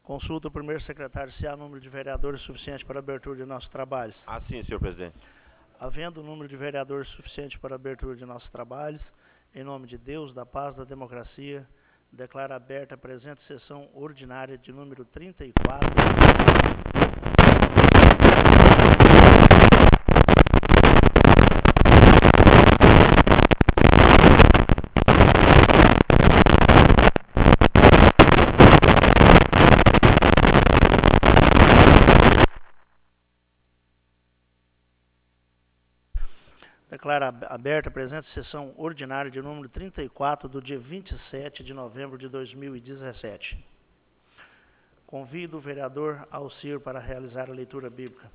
Consulta o primeiro secretário se há número de vereadores suficiente para a abertura de nossos trabalhos. Assim, senhor presidente. Havendo número de vereadores suficiente para a abertura de nossos trabalhos, em nome de Deus, da paz, da democracia, declaro aberta a presente sessão ordinária de número 34. Declaro aberta a presente sessão ordinária de número 34 do dia 27 de novembro de 2017. Convido o vereador Alcir para realizar a leitura bíblica.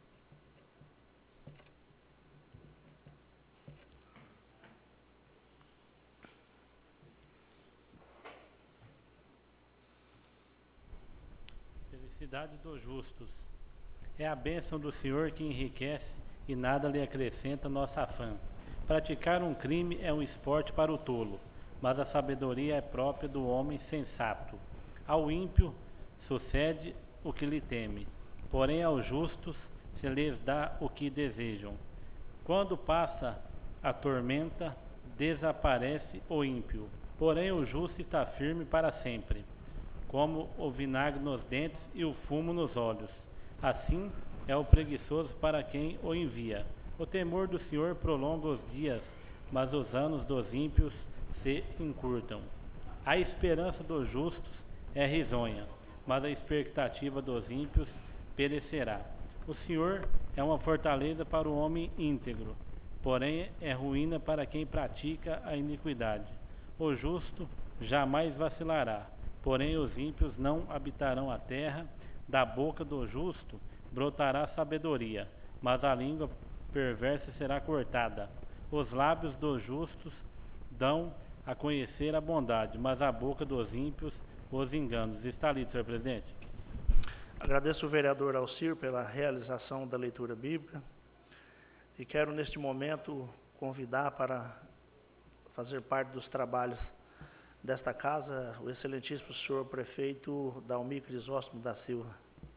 Felicidade dos justos. É a bênção do Senhor que enriquece e nada lhe acrescenta nosso afã. Praticar um crime é um esporte para o tolo, mas a sabedoria é própria do homem sensato. Ao ímpio sucede o que lhe teme, porém aos justos se lhes dá o que desejam. Quando passa a tormenta, desaparece o ímpio, porém o justo está firme para sempre, como o vinagre nos dentes e o fumo nos olhos. Assim é o preguiçoso para quem o envia. O temor do Senhor prolonga os dias, mas os anos dos ímpios se encurtam. A esperança dos justos é risonha, mas a expectativa dos ímpios perecerá. O Senhor é uma fortaleza para o homem íntegro, porém é ruína para quem pratica a iniquidade. O justo jamais vacilará, porém os ímpios não habitarão a terra. Da boca do justo brotará sabedoria, mas a língua perversa será cortada. Os lábios dos justos dão a conhecer a bondade, mas a boca dos ímpios os enganos. Está lido, senhor presidente. Agradeço o vereador Alcir pela realização da leitura bíblica e quero, neste momento, convidar para fazer parte dos trabalhos desta casa o excelentíssimo senhor prefeito Dalmi Crisóstomo da Silva.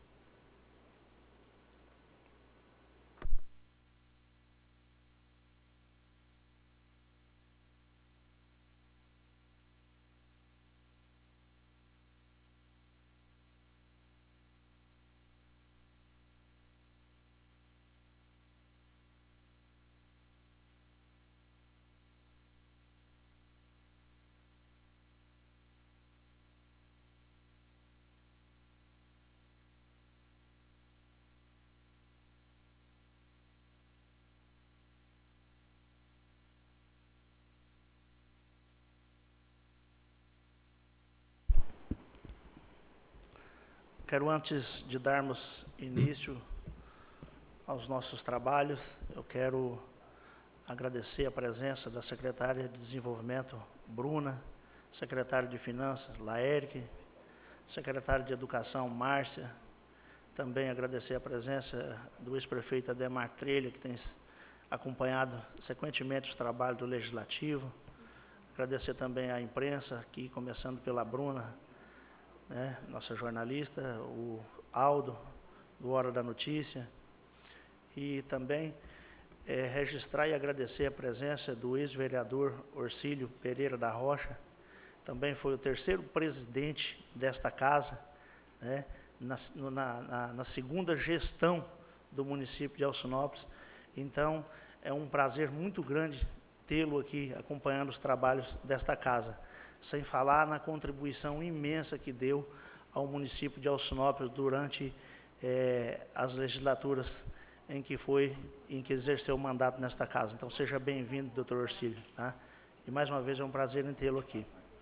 Quero, antes de darmos início aos nossos trabalhos, eu quero agradecer a presença da secretária de Desenvolvimento, Bruna, secretário de Finanças, Laérique, secretário de Educação, Márcia, também agradecer a presença do ex-prefeito Ademar Trelha, que tem acompanhado sequentemente os trabalhos do Legislativo, agradecer também à imprensa, aqui começando pela Bruna, né, nossa jornalista, o Aldo, do Hora da Notícia, e também registrar e agradecer a presença do ex-vereador Orcílio Pereira da Rocha, também foi o terceiro presidente desta casa, né, na segunda gestão do município de Alcinópolis. Então, é um prazer muito grande tê-lo aqui acompanhando os trabalhos desta casa, sem falar na contribuição imensa que deu ao município de Alcinópolis durante as legislaturas em que exerceu o mandato nesta casa. Então, seja bem-vindo, doutor Orcílio. Tá? E, mais uma vez, é um prazer em tê-lo aqui.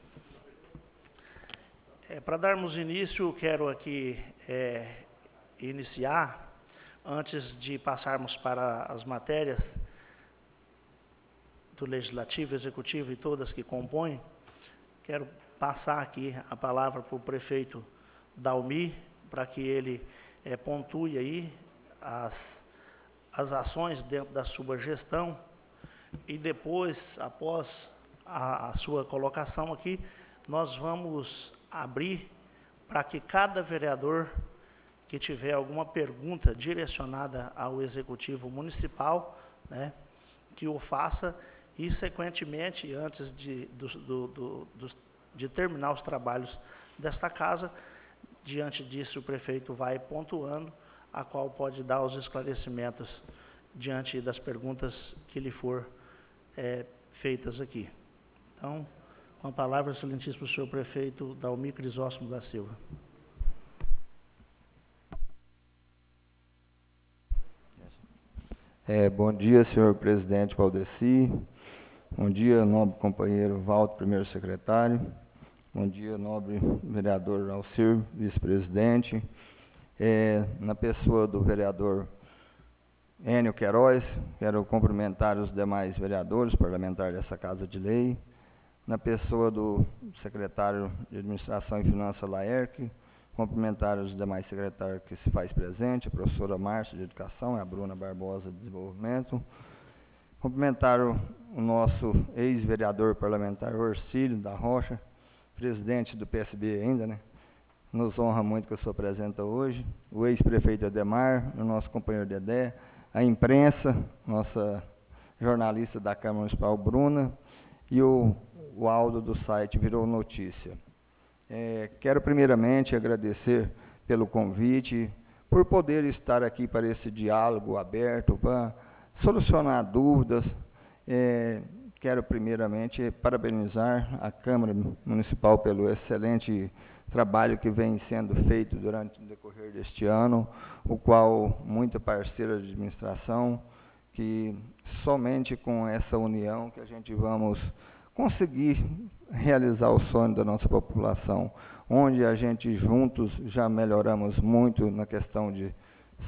Para darmos início, quero aqui iniciar, antes de passarmos para as matérias do Legislativo, Executivo e todas que compõem, quero passar aqui a palavra para o prefeito Dalmi, para que ele pontue aí as ações dentro da sua gestão e depois, após a sua colocação aqui, nós vamos abrir para que cada vereador que tiver alguma pergunta direcionada ao Executivo Municipal, né, que o faça e, sequentemente, antes de terminar os trabalhos desta casa, diante disso o prefeito vai pontuando, a qual pode dar os esclarecimentos diante das perguntas que lhe for feitas aqui. Então, com a palavra, excelentíssimo senhor prefeito Dalmir Crisóstomo da Silva. Bom dia, senhor presidente Valdeci. Bom dia, nobre companheiro Valdo, primeiro secretário. Bom dia, nobre vereador Alcir, vice-presidente. Na pessoa do vereador Enio Queiroz, quero cumprimentar os demais vereadores parlamentares dessa Casa de Lei. Na pessoa do secretário de Administração e Finanças, Laerque, cumprimentar os demais secretários que se faz presente, a professora Márcia, de Educação, e a Bruna Barbosa, de Desenvolvimento. Cumprimentar o nosso ex-vereador parlamentar, Orcílio da Rocha, presidente do PSB ainda, né? Nos honra muito com a sua presença hoje. O ex-prefeito Ademar, o nosso companheiro Dedé, a imprensa, nossa jornalista da Câmara Municipal, Bruna, e o Aldo do site Virou Notícia. Quero primeiramente agradecer pelo convite, por poder estar aqui para esse diálogo aberto, para solucionar dúvidas. Quero primeiramente parabenizar a Câmara Municipal pelo excelente trabalho que vem sendo feito durante o decorrer deste ano, o qual muita parceira de administração, que somente com essa união que a gente vamos conseguir realizar o sonho da nossa população, onde a gente juntos já melhoramos muito na questão de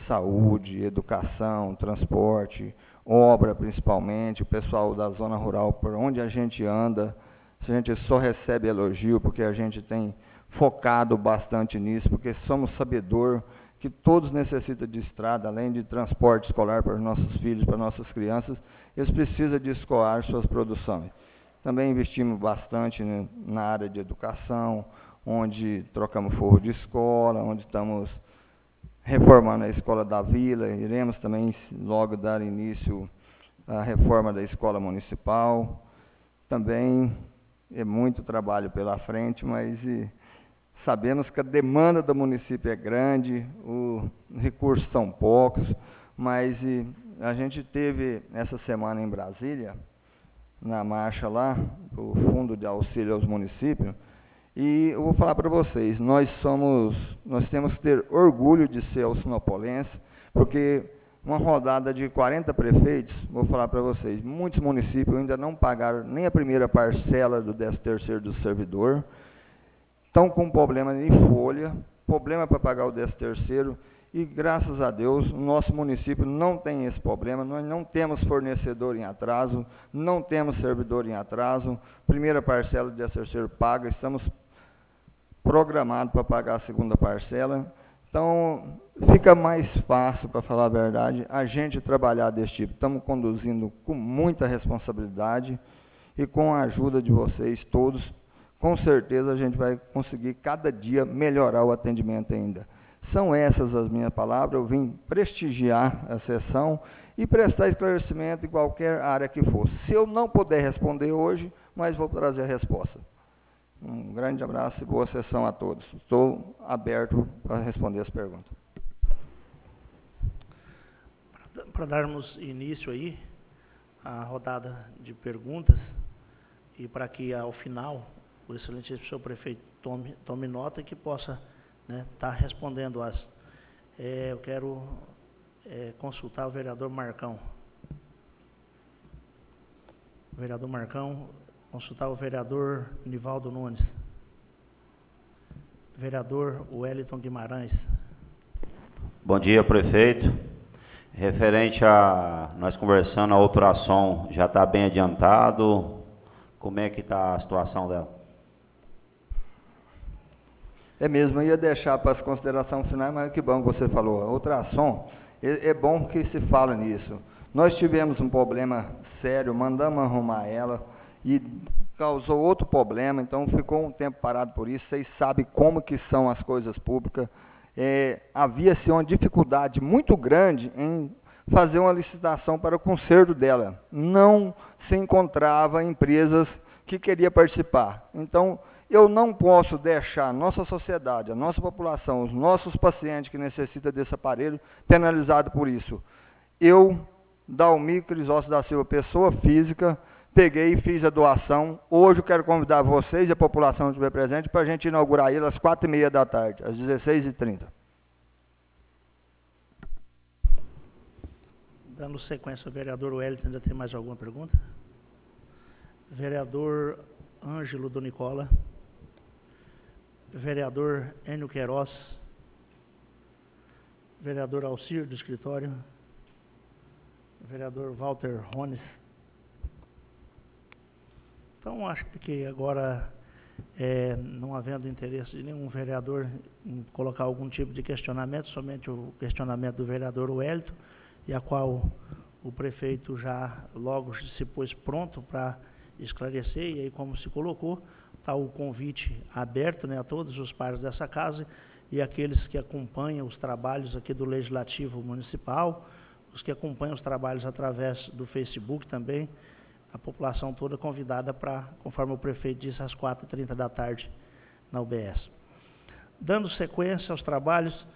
saúde, educação, transporte, obra principalmente, o pessoal da zona rural, por onde a gente anda, a gente só recebe elogio, porque a gente tem focado bastante nisso, porque somos sabedor que todos necessitam de estrada, além de transporte escolar para os nossos filhos, para nossas crianças, eles precisam de escoar suas produções. Também investimos bastante na área de educação, onde trocamos forro de escola, onde estamos reformando a escola da vila, iremos também logo dar início à reforma da escola municipal. Também é muito trabalho pela frente, mas sabemos que a demanda do município é grande, os recursos são poucos, mas a gente teve essa semana em Brasília, na marcha lá, o Fundo de Auxílio aos Municípios, e eu vou falar para vocês, nós temos que ter orgulho de ser alcinopolense, porque uma rodada de 40 prefeitos, vou falar para vocês, muitos municípios ainda não pagaram nem a primeira parcela do 13º do servidor, estão com problema de folha, problema para pagar o 13º, e graças a Deus, o nosso município não tem esse problema, nós não temos fornecedor em atraso, não temos servidor em atraso, primeira parcela do 13º paga, estamos programados para pagar a segunda parcela, então fica mais fácil, para falar a verdade, a gente trabalhar desse tipo. Estamos conduzindo com muita responsabilidade e com a ajuda de vocês todos, com certeza a gente vai conseguir cada dia melhorar o atendimento ainda. São essas as minhas palavras, eu vim prestigiar a sessão e prestar esclarecimento em qualquer área que for. Se eu não puder responder hoje, mas vou trazer a resposta. Um grande abraço e boa sessão a todos. Estou aberto para responder as perguntas. Para darmos início aí à rodada de perguntas, e para que ao final o excelentíssimo senhor prefeito tome nota e que possa estar respondendo as. Eu quero consultar o vereador Marcão. Vereador Marcão, consultar o vereador Nivaldo Nunes. Vereador Wellington Guimarães. Bom dia, prefeito. Referente a nós conversando, a ultrassom já está bem adiantado. Como é que está a situação dela? É mesmo, eu ia deixar para as considerações finais, mas que bom que você falou. A ultrassom, é bom que se fala nisso. Nós tivemos um problema sério, mandamos arrumar ela, e causou outro problema, então ficou um tempo parado por isso. Vocês sabem como que são as coisas públicas. Havia-se uma dificuldade muito grande em fazer uma licitação para o conserto dela. Não se encontrava empresas que queriam participar. Então, eu não posso deixar a nossa sociedade, a nossa população, os nossos pacientes que necessitam desse aparelho, penalizado por isso. Eu, Dalmi Crisóstomo da Silva, pessoa física, peguei e fiz a doação. Hoje eu quero convidar vocês e a população que estiver presente para a gente inaugurar ele às 4h30 da tarde, às 16h30. Dando sequência ao vereador Wellington, ainda tem mais alguma pergunta? Vereador Ângelo do Nicola. Vereador Enio Queiroz. Vereador Alcir do escritório. Vereador Walter Rones. Então, acho que agora, não havendo interesse de nenhum vereador em colocar algum tipo de questionamento, somente o questionamento do vereador Wellington, e a qual o prefeito já logo se pôs pronto para esclarecer, e aí, como se colocou, está o convite aberto, né, a todos os pares dessa casa e aqueles que acompanham os trabalhos aqui do Legislativo Municipal, os que acompanham os trabalhos através do Facebook também, a população toda convidada para, conforme o prefeito disse, às 4h30 da tarde na UBS. Dando sequência aos trabalhos,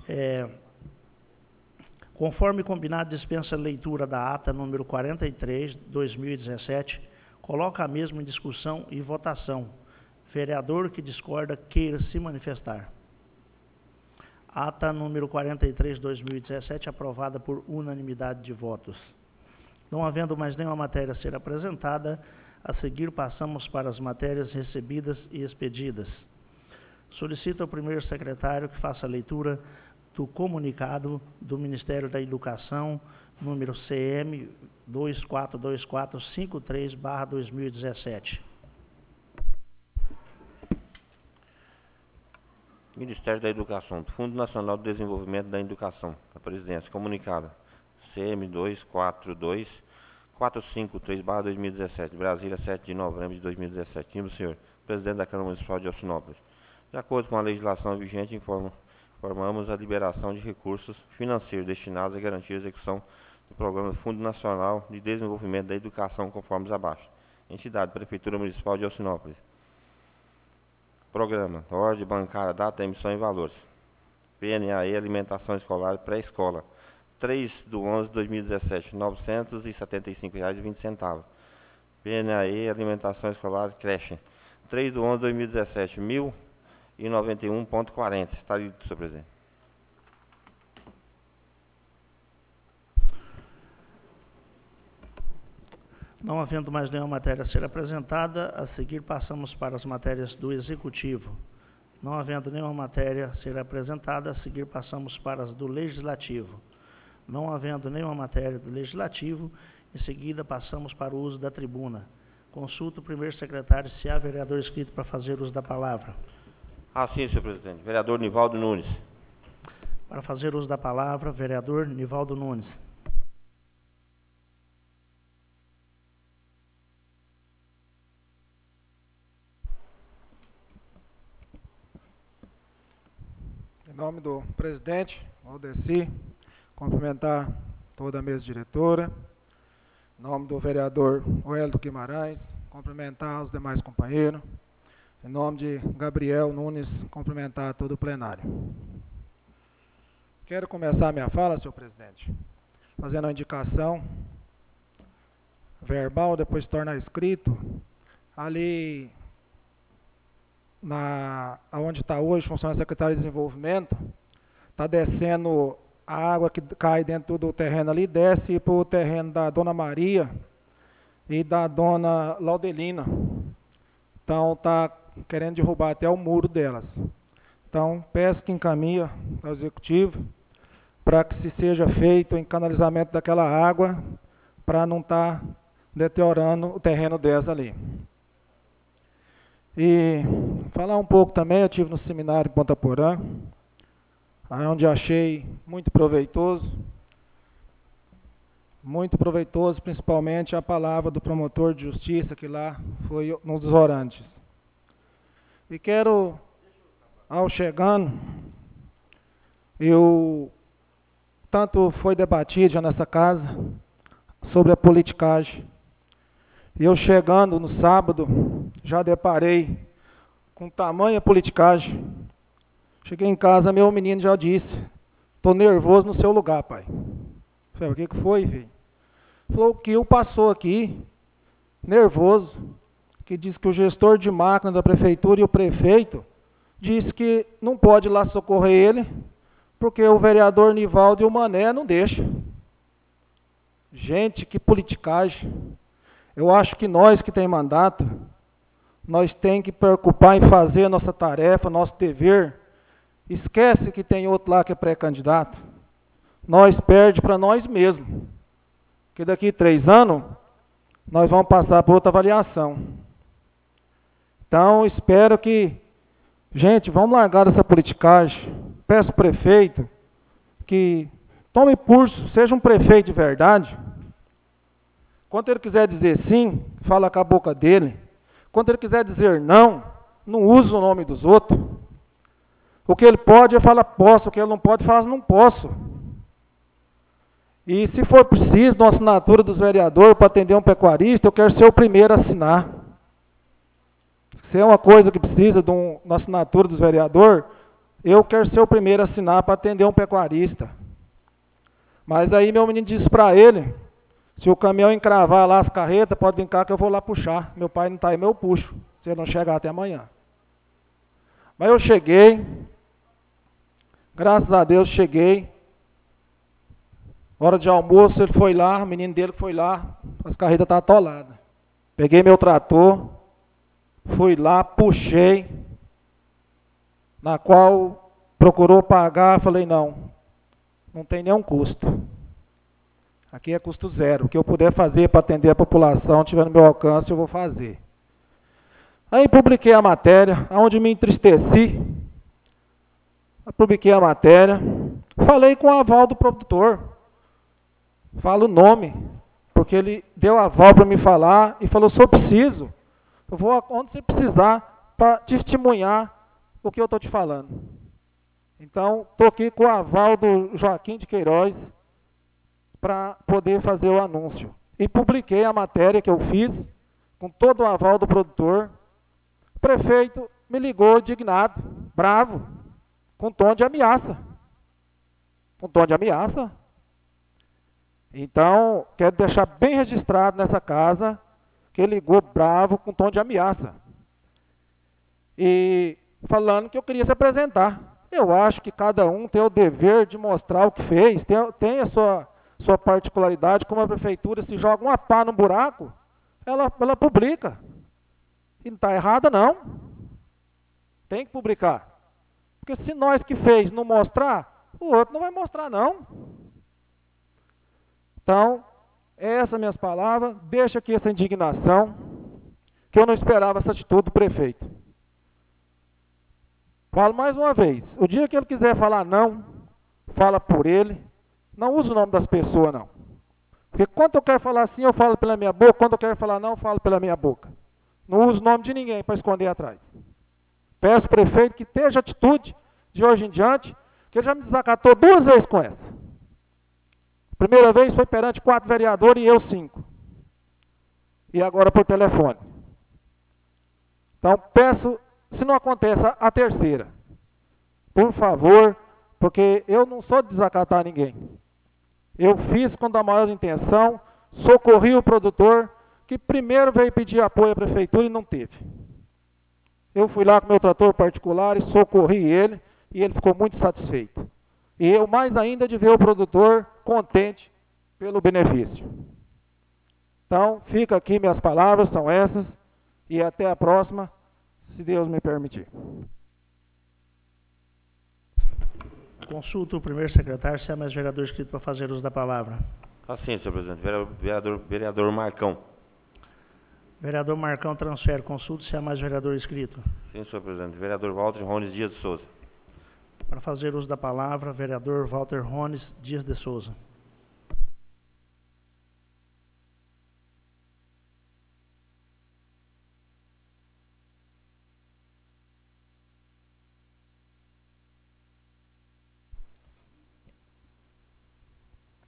conforme combinado, dispensa a leitura da ata número 43, 2017, coloca a mesma em discussão e votação. Vereador que discorda queira se manifestar. Ata número 43, 2017, aprovada por unanimidade de votos. Não havendo mais nenhuma matéria a ser apresentada, a seguir passamos para as matérias recebidas e expedidas. Solicito ao primeiro secretário que faça a leitura do comunicado do Ministério da Educação, número CM 242453/2017. Ministério da Educação, do Fundo Nacional de Desenvolvimento da Educação, a presidência, comunicado CM 242453/2017, Brasília, 7 de novembro de 2017. Título, senhor presidente da Câmara Municipal de Alcinópolis. De acordo com a legislação vigente, informamos a liberação de recursos financeiros destinados a garantir a execução do Programa do Fundo Nacional de Desenvolvimento da Educação, conforme abaixo. Entidade, Prefeitura Municipal de Alcinópolis. Programa, ordem bancária, data, emissão e valores. PNAE, alimentação escolar, pré-escola. 3/11/2017, R$ 975,20. PNAE, alimentação escolar, creche. 3/11/2017, R$ 1.091,40. Está lido, senhor presidente. Não havendo mais nenhuma matéria a ser apresentada, a seguir passamos para as matérias do Executivo. Não havendo nenhuma matéria a ser apresentada, a seguir passamos para as do Legislativo. Não havendo nenhuma matéria do Legislativo, em seguida passamos para o uso da tribuna. Consulto o primeiro secretário se há vereador inscrito para fazer uso da palavra. Sim, senhor presidente. Vereador Nivaldo Nunes. Para fazer uso da palavra, vereador Nivaldo Nunes. Em nome do presidente, Valdeci, cumprimentar toda a mesa diretora. Em nome do vereador Wellington Guimarães, cumprimentar os demais companheiros. Em nome de Gabriel Nunes, cumprimentar todo o plenário. Quero começar a minha fala, senhor presidente, fazendo a indicação verbal, depois torna escrito. Ali, onde está hoje, funciona a Secretaria de Desenvolvimento, está descendo a água que cai dentro do terreno ali, desce para o terreno da Dona Maria e da Dona Laudelina. Então, está querendo derrubar até o muro delas. Então, peço que encaminhe ao Executivo para que se seja feito o encanalizamento daquela água para não estar deteriorando o terreno delas ali. E falar um pouco também, eu estive no seminário em Ponta Porã, onde achei muito proveitoso. muito proveitoso, principalmente a palavra do promotor de justiça, que lá foi um dos orantes. E quero, ao chegando, tanto foi debatido já nessa casa sobre a politicagem. E eu chegando no sábado, já deparei com tamanha politicagem. Cheguei em casa, meu menino já disse, estou nervoso no seu lugar, pai. Falei, o que foi, filho? Falou que o passou aqui, nervoso, que disse que o gestor de máquina da prefeitura e o prefeito disse que não pode ir lá socorrer ele, porque o vereador Nivaldo e o Mané não deixam. Gente, que politicagem. Eu acho que nós que tem mandato, nós temos que preocupar em fazer a nossa tarefa, nosso dever. Esquece que tem outro lá que é pré-candidato. Nós perde para nós mesmos. Que daqui 3 anos, nós vamos passar por outra avaliação. Então, espero que, gente, vamos largar essa politicagem. Peço ao prefeito que tome curso, seja um prefeito de verdade. Quando ele quiser dizer sim, fala com a boca dele. Quando ele quiser dizer não, não usa o nome dos outros. O que ele pode, ele fala posso. O que ele não pode, fala não posso. E se for preciso, uma assinatura dos vereadores para atender um pecuarista, eu quero ser o primeiro a assinar. Se é uma coisa que precisa de uma assinatura dos vereadores, eu quero ser o primeiro a assinar para atender um pecuarista. Mas aí meu menino disse para ele, se o caminhão encravar lá as carretas, pode vir cá que eu vou lá puxar. Meu pai não está aí, eu puxo, se ele não chegar até amanhã. Mas eu cheguei, graças a Deus cheguei. Hora de almoço, ele foi lá, o menino dele foi lá, as carretas estavam atoladas. Peguei meu trator, fui lá, puxei, na qual procurou pagar, falei, não tem nenhum custo. Aqui é custo zero, o que eu puder fazer para atender a população, tiver no meu alcance, eu vou fazer. Aí publiquei a matéria, onde me entristeci, publiquei a matéria, falei com o aval do produtor, falo o nome, porque ele deu aval para me falar e falou, se eu preciso, eu vou onde você precisar para testemunhar o que eu estou te falando. Então, estou aqui com o aval do Joaquim de Queiroz para poder fazer o anúncio. E publiquei a matéria que eu fiz, com todo o aval do produtor. O prefeito me ligou indignado, bravo, com tom de ameaça. Com tom de ameaça. Então, quero deixar bem registrado nessa casa que ele ligou bravo com tom de ameaça. E falando que eu queria se apresentar. Eu acho que cada um tem o dever de mostrar o que fez, tem a sua particularidade, como a prefeitura, se joga uma pá no buraco, ela publica. E não está errada, não. Tem que publicar. Porque se nós que fez não mostrar, o outro não vai mostrar, não. Então, essas minhas palavras, deixa aqui essa indignação, que eu não esperava essa atitude do prefeito. Falo mais uma vez, o dia que ele quiser falar não, fala por ele, não usa o nome das pessoas, não. Porque quando eu quero falar sim, eu falo pela minha boca, quando eu quero falar não, eu falo pela minha boca. Não uso o nome de ninguém para esconder atrás. Peço ao prefeito que esteja atitude, de hoje em diante, que ele já me desacatou 2 vezes com essa. A primeira vez foi perante 4 vereadores e eu 5. E agora por telefone. Então, peço, se não acontece a terceira, por favor, porque eu não sou de desacatar ninguém. Eu fiz com a maior intenção, socorri o produtor, que primeiro veio pedir apoio à prefeitura e não teve. Eu fui lá com meu trator particular e socorri ele, e ele ficou muito satisfeito. E eu mais ainda de ver o produtor contente pelo benefício. Então, fica aqui minhas palavras, são essas, e até a próxima, se Deus me permitir. Consulto o primeiro secretário se há mais vereador inscrito para fazer uso da palavra. Assim, senhor presidente. Vereador Marcão. Vereador Marcão transfere. Consulto se há mais vereador inscrito. Sim, senhor presidente. Vereador Walter Rones Dias de Souza. Para fazer uso da palavra, vereador Walter Rones Dias de Souza.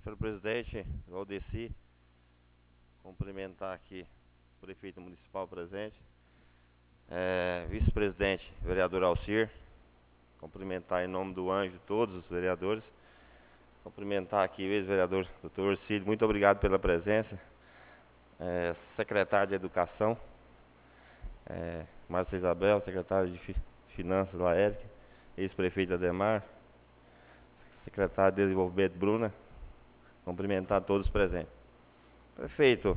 pelo presidente Valdeci. Cumprimentar aqui o prefeito municipal presente, vice-presidente, vereador Alcir. Cumprimentar em nome do Anjo todos os vereadores. Cumprimentar aqui o ex-vereador Dr. Orcílio, muito obrigado pela presença. Secretário de Educação, Márcia Isabel, secretário de Finanças, Laérica, ex-prefeito Ademar, secretário de Desenvolvimento, Bruna. Cumprimentar todos os presentes. Prefeito,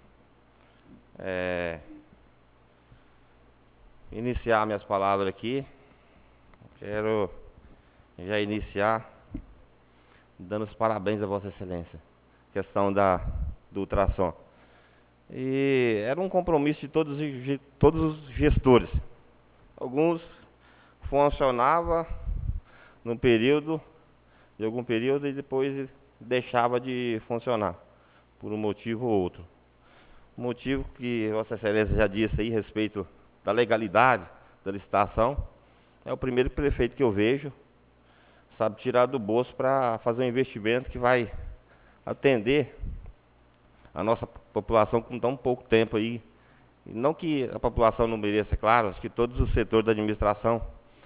iniciar minhas palavras aqui, quero já iniciar dando os parabéns a Vossa Excelência, questão do ultrassom. E era um compromisso de todos os gestores. Alguns funcionava num período, de algum período, e depois deixava de funcionar, por um motivo ou outro. O motivo que Vossa Excelência já disse aí, a respeito da legalidade da licitação, é o primeiro prefeito que eu vejo, sabe, tirar do bolso para fazer um investimento que vai atender a nossa população com tão pouco tempo aí. E não que a população não mereça, claro, acho que todos os setores da administração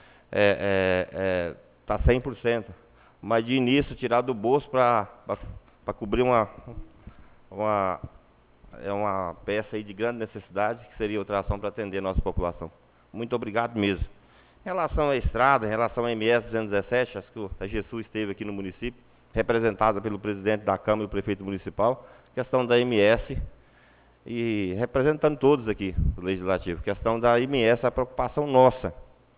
está 100%, mas de início tirar do bolso para cobrir uma peça aí de grande necessidade, que seria a ultrassom para atender a nossa população. Muito obrigado mesmo. Em relação à estrada, em relação à MS 217, acho que a GESU esteve aqui no município, representada pelo presidente da Câmara e o prefeito municipal, questão da MS, e representando todos aqui do Legislativo, questão da MS, a preocupação nossa,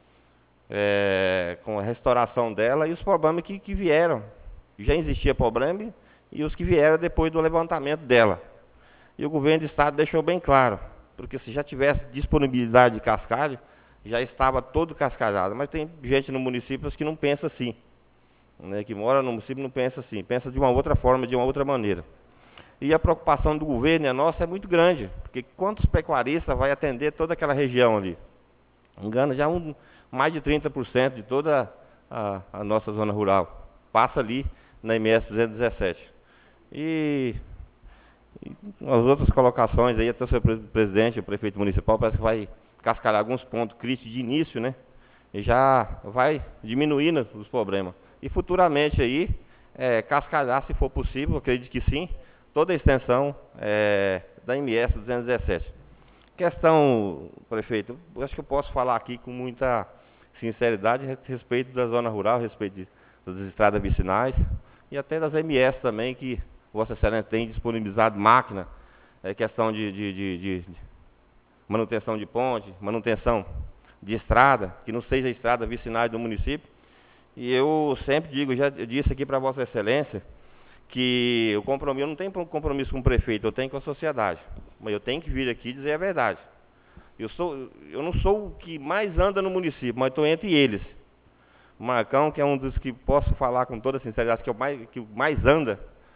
com a restauração dela e os problemas que vieram. Já existia problema e os que vieram depois do levantamento dela. E o governo do estado deixou bem claro, porque se já tivesse disponibilidade de cascalho, já estava todo cascalhado. Mas tem gente no município que não pensa assim, né, que mora no município não pensa assim, pensa de uma outra forma, de uma outra maneira. E a preocupação do governo e a nossa é muito grande, porque quantos pecuaristas vai atender toda aquela região ali? Engana já mais de 30% de toda a nossa zona rural. Passa ali na MS 217. E as outras colocações aí, até o seu presidente, o prefeito municipal, parece que vai cascar alguns pontos críticos de início, né? E já vai diminuindo os problemas. E futuramente aí, cascalhar, se for possível, acredito que sim, toda a extensão da MS 217. Questão, prefeito, acho que eu posso falar aqui com muita sinceridade a respeito da zona rural, a respeito das estradas vicinais e até das MS também, que Vossa Excelência tem disponibilizado máquina, questão de manutenção de ponte, manutenção de estrada, que não seja estrada vicinais do município. E eu sempre digo, já disse aqui para Vossa Excelência, que o compromisso, eu não tenho compromisso com o prefeito, eu tenho com a sociedade. Mas eu tenho que vir aqui e dizer a verdade. Eu não sou o que mais anda no município, mas estou entre eles. O Marcão, que é um dos que posso falar com toda sinceridade, que mais anda.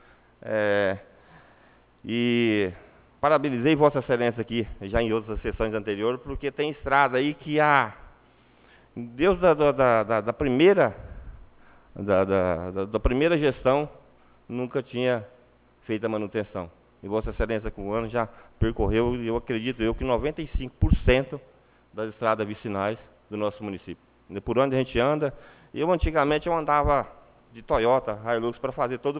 E parabenizei Vossa Excelência aqui, já em outras sessões anteriores, porque tem estrada aí que Deus da primeira gestão nunca tinha feito a manutenção. E Vossa Excelência, com o ano, já percorreu, e eu acredito que 95% das estradas vicinais do nosso município. Por onde a gente anda, antigamente eu andava de Toyota, Hilux, para fazer todo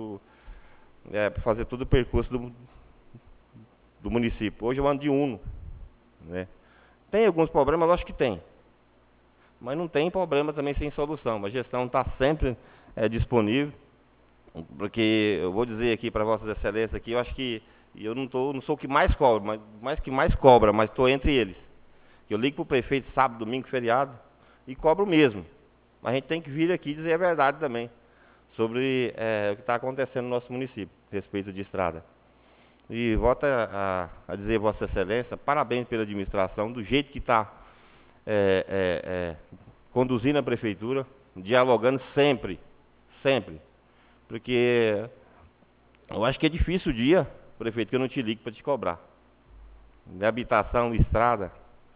o percurso do município. Hoje eu ando de Uno, né? Tem alguns problemas, lógico que tem. Mas não tem problema também sem solução. A gestão está sempre disponível. Porque eu vou dizer aqui para Vossas Excelências, aqui, eu acho que eu não sou o que mais cobra, mas estou entre eles. Eu ligo para o prefeito sábado, domingo, feriado, e cobro mesmo. Mas a gente tem que vir aqui dizer a verdade também sobre o que está acontecendo no nosso município, a respeito de estrada. E volto a dizer, Vossa Excelência, parabéns pela administração, do jeito que está conduzindo a prefeitura, dialogando sempre, sempre. Porque eu acho que é difícil o dia, prefeito, que eu não te ligo para te cobrar. De habitação, estrada,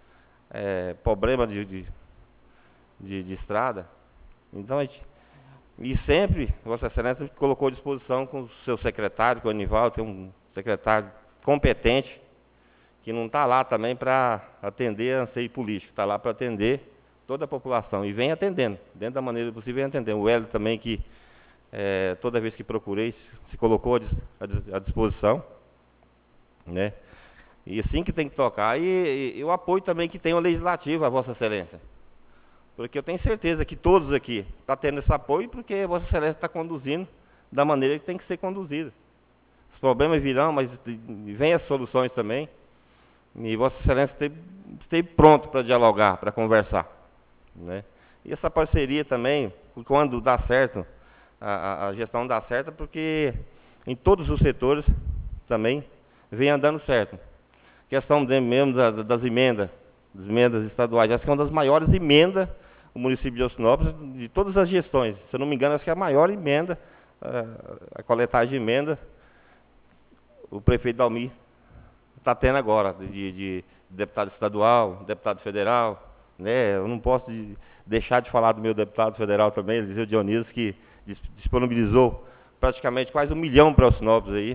problema de estrada. Então, E sempre, Vossa Excelência colocou à disposição com o seu secretário, com o Anivaldo, que é um secretário competente, que não está lá também para atender anseio político, está lá para atender toda a população. E vem atendendo, dentro da maneira possível, vem atendendo. O Hélio também, que toda vez que procurei, se colocou à disposição, né? E assim que tem que tocar. E o apoio também que tem o Legislativo, a Vossa Excelência. Porque eu tenho certeza que todos aqui estão tendo esse apoio, porque Vossa Excelência está conduzindo da maneira que tem que ser conduzida. Os problemas virão, mas vem as soluções também. E Vossa Excelência esteve pronto para dialogar, para conversar, né? E essa parceria também, quando dá certo, a gestão dá certo, porque em todos os setores também vem andando certo. Questão mesmo das emendas estaduais, acho que é uma das maiores emendas do município de Alcinópolis, de todas as gestões. Se eu não me engano, acho que é a maior emenda, a coletagem de emenda, o prefeito Dalmi está tendo agora, de deputado estadual, deputado federal, né? Eu não posso deixar de falar do meu deputado federal também, Eliseu Dionísio, que disponibilizou praticamente quase 1 milhão para Alcinópolis aí.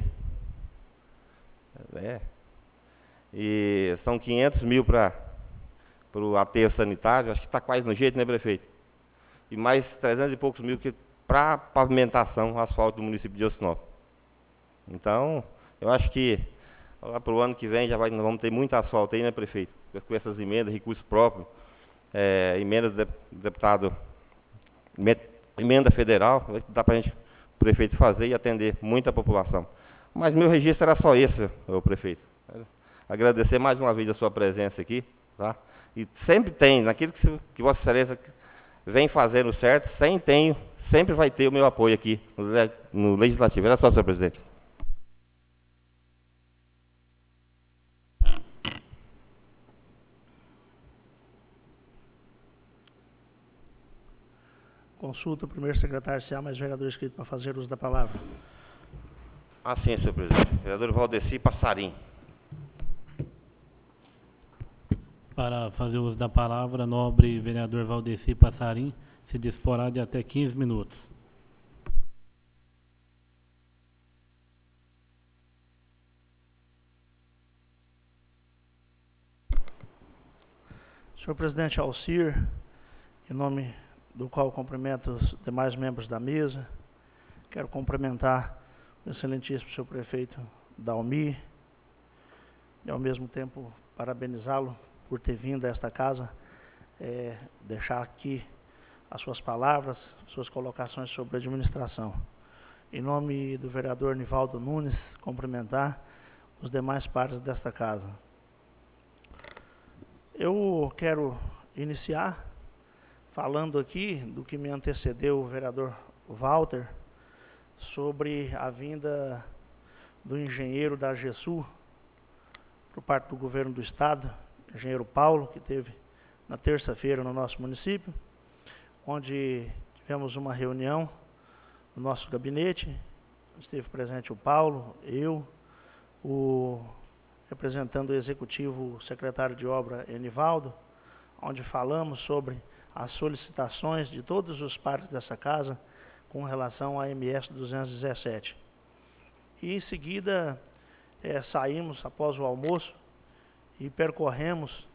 E são 500 mil para o aterro sanitário, acho que está quase no jeito, né, prefeito? E mais 300 e poucos mil para pavimentação, asfalto do município de Alcinópolis. Então, eu acho que lá para o ano que vem nós vamos ter muito asfalto aí, né, prefeito? Com essas emendas, recursos próprios, emenda do deputado, emenda federal, dá para a gente, prefeito, fazer e atender muita população. Mas meu registro era só esse, prefeito. Agradecer mais uma vez a sua presença aqui, tá? E sempre tem, naquilo que Vossa Excelência vem fazendo certo, sempre vai ter o meu apoio aqui no Legislativo. Era só, senhor presidente. Consulta o primeiro secretário se há mais vereador inscrito para fazer uso da palavra. Sim, senhor presidente. Vereador Valdeci Passarim. Para fazer uso da palavra, nobre vereador Valdeci Passarim, se disporá de até 15 minutos. Senhor presidente Alcir, em nome do qual cumprimento os demais membros da mesa, quero cumprimentar o excelentíssimo senhor prefeito Dalmi e, ao mesmo tempo, parabenizá-lo por ter vindo a esta casa, deixar aqui as suas palavras, suas colocações sobre a administração. Em nome do vereador Nivaldo Nunes, cumprimentar os demais pares desta casa. Eu quero iniciar falando aqui do que me antecedeu o vereador Walter, sobre a vinda do engenheiro da AGESU, por parte do governo do estado, engenheiro Paulo, que esteve na terça-feira no nosso município, onde tivemos uma reunião no nosso gabinete, esteve presente o Paulo, eu, representando o executivo, o secretário de obra, Enivaldo, onde falamos sobre as solicitações de todos os pares dessa casa com relação à MS 217. E em seguida saímos após o almoço e percorremos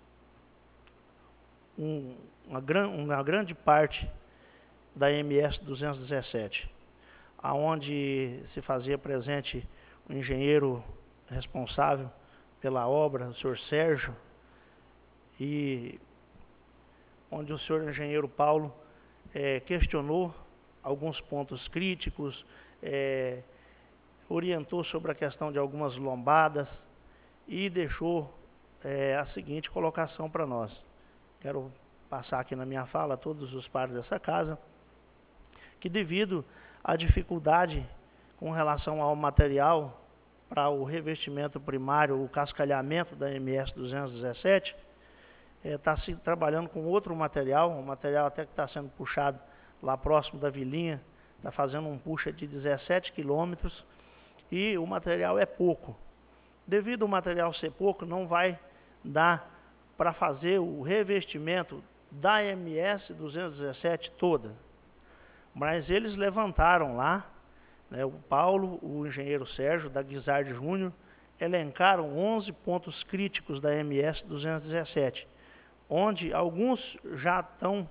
uma grande parte da MS 217, aonde se fazia presente o engenheiro responsável pela obra, o senhor Sérgio, e onde o senhor engenheiro Paulo questionou alguns pontos críticos, orientou sobre a questão de algumas lombadas e deixou a seguinte colocação para nós. Quero passar aqui na minha fala a todos os pares dessa casa, que devido à dificuldade com relação ao material para o revestimento primário, o cascalhamento da MS 217, está se trabalhando com outro material, um material até que está sendo puxado lá próximo da vilinha, está fazendo um puxa de 17 quilômetros, e o material é pouco. Devido ao material ser pouco, não vai dar para fazer o revestimento da MS 217 toda. mas eles levantaram lá, né, o Paulo, o engenheiro Sérgio, da Guizard Júnior, elencaram 11 pontos críticos da MS 217, onde alguns já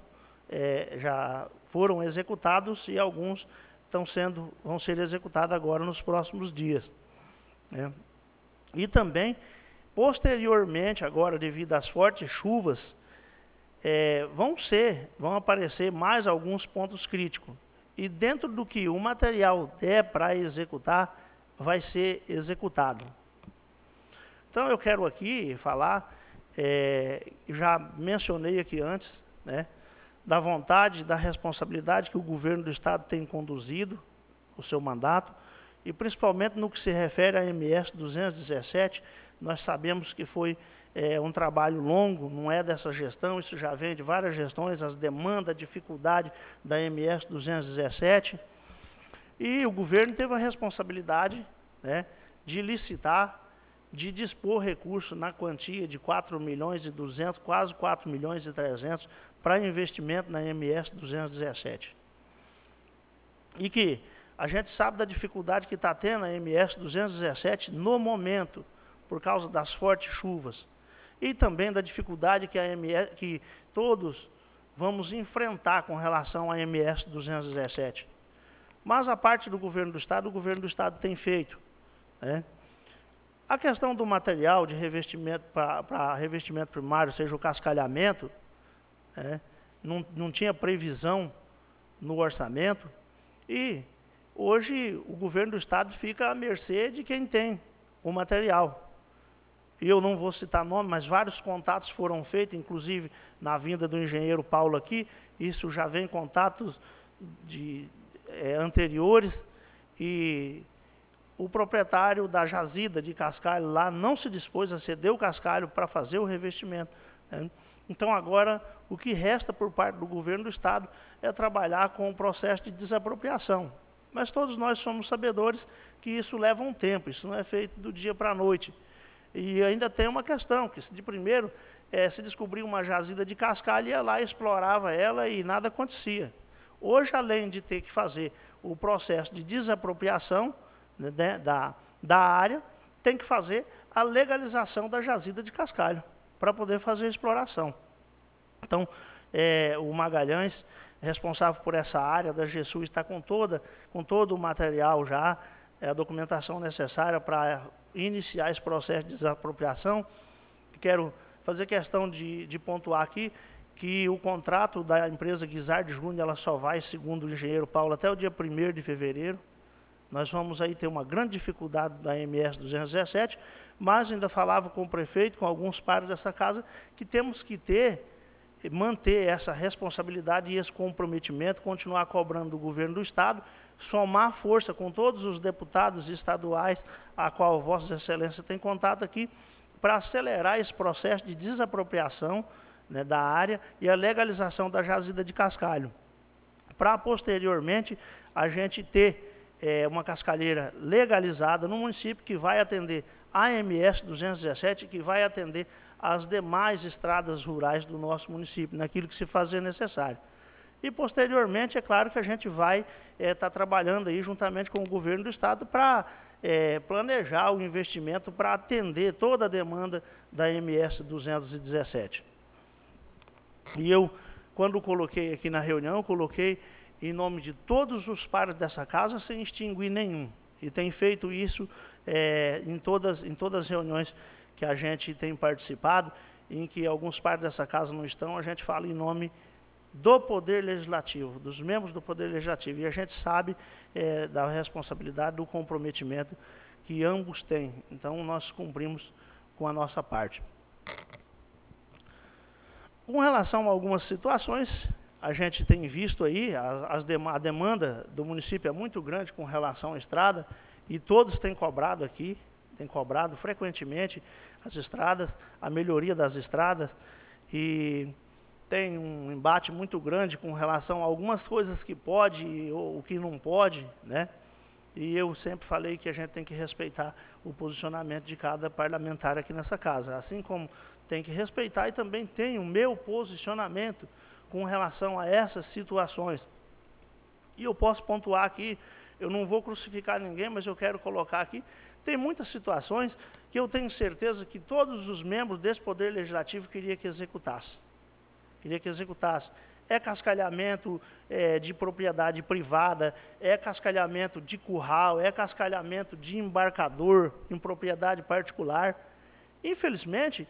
foram executados e alguns vão ser executados agora nos próximos dias, né? E também, posteriormente, agora devido às fortes chuvas, vão aparecer mais alguns pontos críticos. E dentro do que o material der para executar, vai ser executado. Então eu quero aqui falar, já mencionei aqui antes, né, da vontade, da responsabilidade que o governo do Estado tem conduzido o seu mandato, e principalmente no que se refere à MS 217, nós sabemos que foi um trabalho longo, não é dessa gestão, isso já vem de várias gestões, as demandas, a dificuldade da MS 217, e o governo teve a responsabilidade, né, de licitar, de dispor recursos na quantia de 4.200.000, quase 4.300.000, para investimento na MS 217. E que a gente sabe da dificuldade que está tendo a MS 217 no momento, por causa das fortes chuvas. E também da dificuldade que todos vamos enfrentar com relação à MS 217. Mas a parte do governo do Estado, o governo do Estado tem feito, né? A questão do material de revestimento para revestimento primário, seja o cascalhamento, não tinha previsão no orçamento, e hoje o governo do Estado fica à mercê de quem tem o material. E eu não vou citar nome, mas vários contatos foram feitos, inclusive na vinda do engenheiro Paulo aqui, isso já vem contatos anteriores, e o proprietário da jazida de cascalho lá não se dispôs a ceder o cascalho para fazer o revestimento, né? Então agora o que resta por parte do governo do Estado é trabalhar com o processo de desapropriação. Mas todos nós somos sabedores que isso leva um tempo, isso não é feito do dia para a noite. E ainda tem uma questão, que de primeiro se descobriu uma jazida de cascalho, ia lá, explorava ela e nada acontecia. Hoje, além de ter que fazer o processo de desapropriação, né, da área, tem que fazer a legalização da jazida de cascalho, para poder fazer a exploração. Então, o Magalhães, responsável por essa área da GESUL, está com todo o material já, a documentação necessária para iniciar esse processo de desapropriação. Quero fazer questão de pontuar aqui que o contrato da empresa Guizard Júnior, ela só vai, segundo o engenheiro Paulo, até o dia 1º de fevereiro. Nós vamos aí ter uma grande dificuldade da MS 217, mas ainda falava com o prefeito, com alguns pares dessa casa, que temos que manter essa responsabilidade e esse comprometimento, continuar cobrando do governo do Estado, somar força com todos os deputados estaduais, a qual Vossa Excelência tem contato aqui, para acelerar esse processo de desapropriação, né, da área e a legalização da jazida de cascalho, para posteriormente a gente ter uma cascalheira legalizada no município que vai atender a MS 217, que vai atender as demais estradas rurais do nosso município, naquilo que se fazer necessário. E posteriormente, é claro que a gente vai estar trabalhando aí juntamente com o governo do Estado para planejar o investimento para atender toda a demanda da MS 217. E eu, quando coloquei aqui na reunião, coloquei em nome de todos os pares dessa casa, sem extinguir nenhum. E tem feito isso em todas as reuniões que a gente tem participado, em que alguns pares dessa casa não estão, a gente fala em nome do Poder Legislativo, dos membros do Poder Legislativo. E a gente sabe da responsabilidade, do comprometimento que ambos têm. Então, nós cumprimos com a nossa parte. Com relação a algumas situações, a gente tem visto aí, a demanda do município é muito grande com relação à estrada, e todos têm cobrado aqui, têm cobrado frequentemente as estradas, a melhoria das estradas, e tem um embate muito grande com relação a algumas coisas que pode ou o que não pode, né? E eu sempre falei que a gente tem que respeitar o posicionamento de cada parlamentar aqui nessa casa, assim como tem que respeitar e também tem o meu posicionamento com relação a essas situações. E eu posso pontuar aqui, eu não vou crucificar ninguém, mas eu quero colocar aqui, tem muitas situações que eu tenho certeza que todos os membros desse Poder Legislativo queriam que executasse. Queria que executasse. É cascalhamento de propriedade privada, é cascalhamento de curral, é cascalhamento de embarcador em propriedade particular. Infelizmente,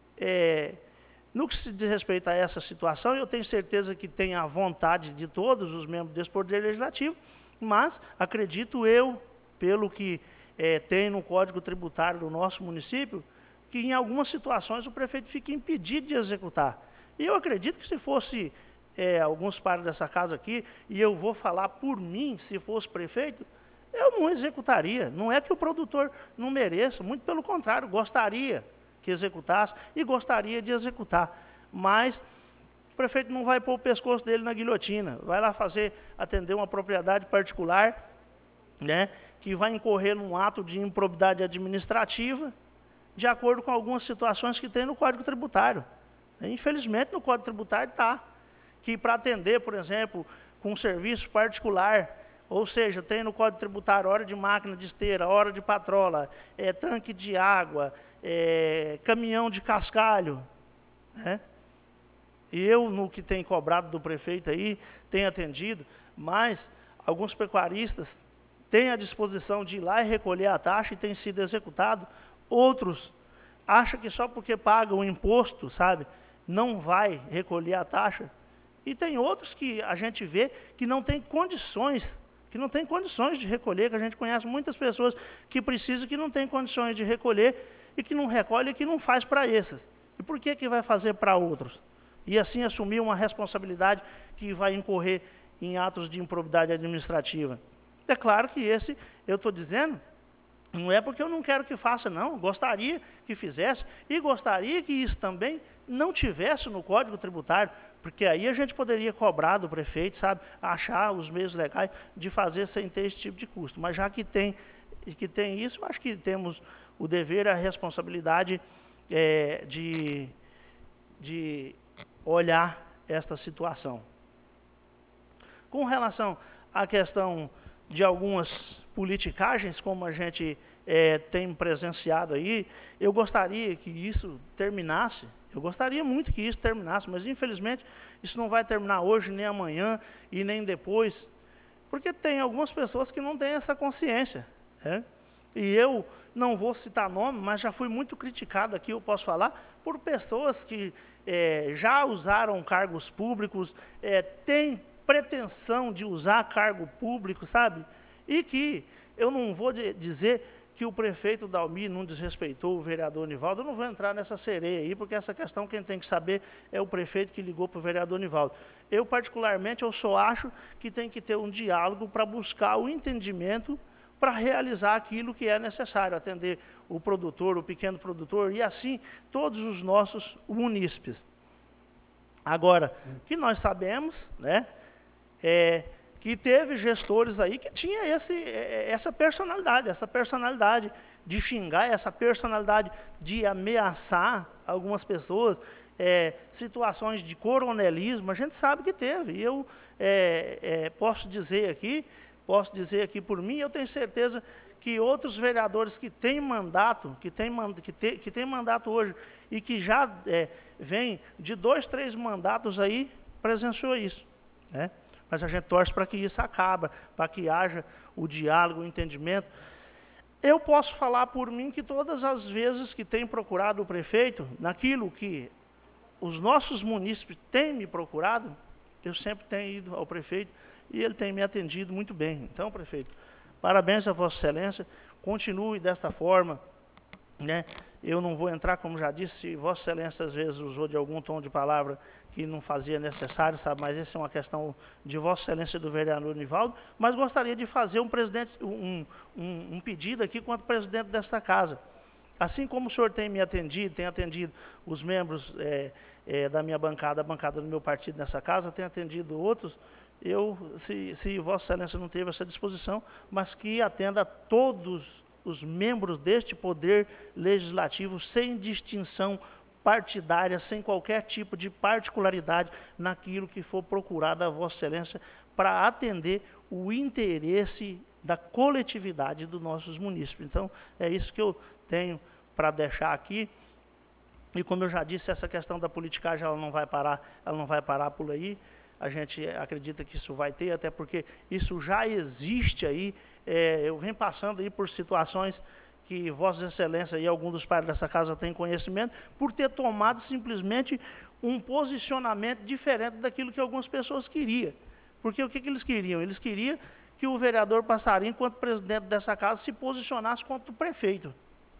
no que se diz respeito a essa situação, eu tenho certeza que tem a vontade de todos os membros desse Poder Legislativo, mas acredito eu, pelo que tem no Código Tributário do nosso município, que em algumas situações o prefeito fica impedido de executar. E eu acredito que se fosse alguns pares dessa casa aqui, e eu vou falar por mim, se fosse prefeito, eu não executaria. Não é que o produtor não mereça, muito pelo contrário, gostaria que executasse e gostaria de executar. Mas o prefeito não vai pôr o pescoço dele na guilhotina, vai lá atender uma propriedade particular, né, que vai incorrer num ato de improbidade administrativa, de acordo com algumas situações que tem no Código Tributário. Infelizmente, no Código Tributário está, que para atender, por exemplo, com um serviço particular, ou seja, tem no Código Tributário hora de máquina de esteira, hora de patrola, tanque de água, caminhão de cascalho, né? E eu, no que tenho cobrado do prefeito aí, tenho atendido, mas alguns pecuaristas têm a disposição de ir lá e recolher a taxa e tem sido executado. Outros acham que só porque pagam o imposto, sabe, não vai recolher a taxa. E tem outros que a gente vê que não tem condições, de recolher, que a gente conhece muitas pessoas que precisam, que não têm condições de recolher e que não recolhe e que não faz para esses. E por que vai fazer para outros? E assim assumir uma responsabilidade que vai incorrer em atos de improbidade administrativa. É claro que esse, eu estou dizendo, não é porque eu não quero que faça, não. Gostaria que fizesse e gostaria que isso também não tivesse no Código Tributário, porque aí a gente poderia cobrar do prefeito, sabe, achar os meios legais de fazer sem ter esse tipo de custo. Mas já que tem isso, eu acho que temos o dever, a responsabilidade de olhar esta situação. Com relação à questão de algumas politicagens, como a gente tem presenciado aí, eu gostaria que isso terminasse. Eu gostaria muito que isso terminasse, mas infelizmente isso não vai terminar hoje, nem amanhã e nem depois, porque tem algumas pessoas que não têm essa consciência, né? E eu não vou citar nome, mas já fui muito criticado aqui, eu posso falar, por pessoas que já usaram cargos públicos, têm pretensão de usar cargo público, sabe? E que eu não vou dizer que o prefeito Dalmi não desrespeitou o vereador Nivaldo, eu não vou entrar nessa sereia aí, porque essa questão quem tem que saber é o prefeito que ligou para o vereador Nivaldo. Eu, particularmente, eu só acho que tem que ter um diálogo para buscar o entendimento para realizar aquilo que é necessário, atender o produtor, o pequeno produtor, e assim todos os nossos munícipes. Agora, que nós sabemos, né, que teve gestores aí que tinha essa personalidade de xingar, essa personalidade de ameaçar algumas pessoas, situações de coronelismo, a gente sabe que teve. E eu posso dizer aqui por mim, eu tenho certeza que outros vereadores que têm mandato, que têm mandato hoje e que já vem de 2, 3 mandatos aí, presenciou isso, né? Mas a gente torce para que isso acabe, para que haja o diálogo, o entendimento. Eu posso falar por mim que todas as vezes que tem procurado o prefeito, naquilo que os nossos munícipes têm me procurado, eu sempre tenho ido ao prefeito e ele tem me atendido muito bem. Então, prefeito, parabéns a Vossa Excelência, continue desta forma, né? Eu não vou entrar, como já disse, se Vossa Excelência às vezes usou de algum tom de palavra que não fazia necessário, sabe? Mas essa é uma questão de Vossa Excelência do vereador Nivaldo, mas gostaria de fazer um pedido aqui quanto presidente desta casa. Assim como o senhor tem me atendido, tem atendido os membros da minha bancada, a bancada do meu partido nessa casa, tem atendido outros, se Vossa Excelência não teve essa disposição, mas que atenda a todos os membros deste Poder Legislativo, sem distinção partidária, sem qualquer tipo de particularidade naquilo que for procurado a Vossa Excelência para atender o interesse da coletividade dos nossos munícipes. Então, é isso que eu tenho para deixar aqui. E como eu já disse, essa questão da politicagem ela não vai parar por aí. A gente acredita que isso vai ter, até porque isso já existe aí. Eu venho passando aí por situações que Vossa Excelência e algum dos pares dessa casa têm conhecimento, por ter tomado simplesmente um posicionamento diferente daquilo que algumas pessoas queriam. Porque o que eles queriam? Eles queriam que o vereador Passarinho, enquanto presidente dessa casa, se posicionasse contra o prefeito.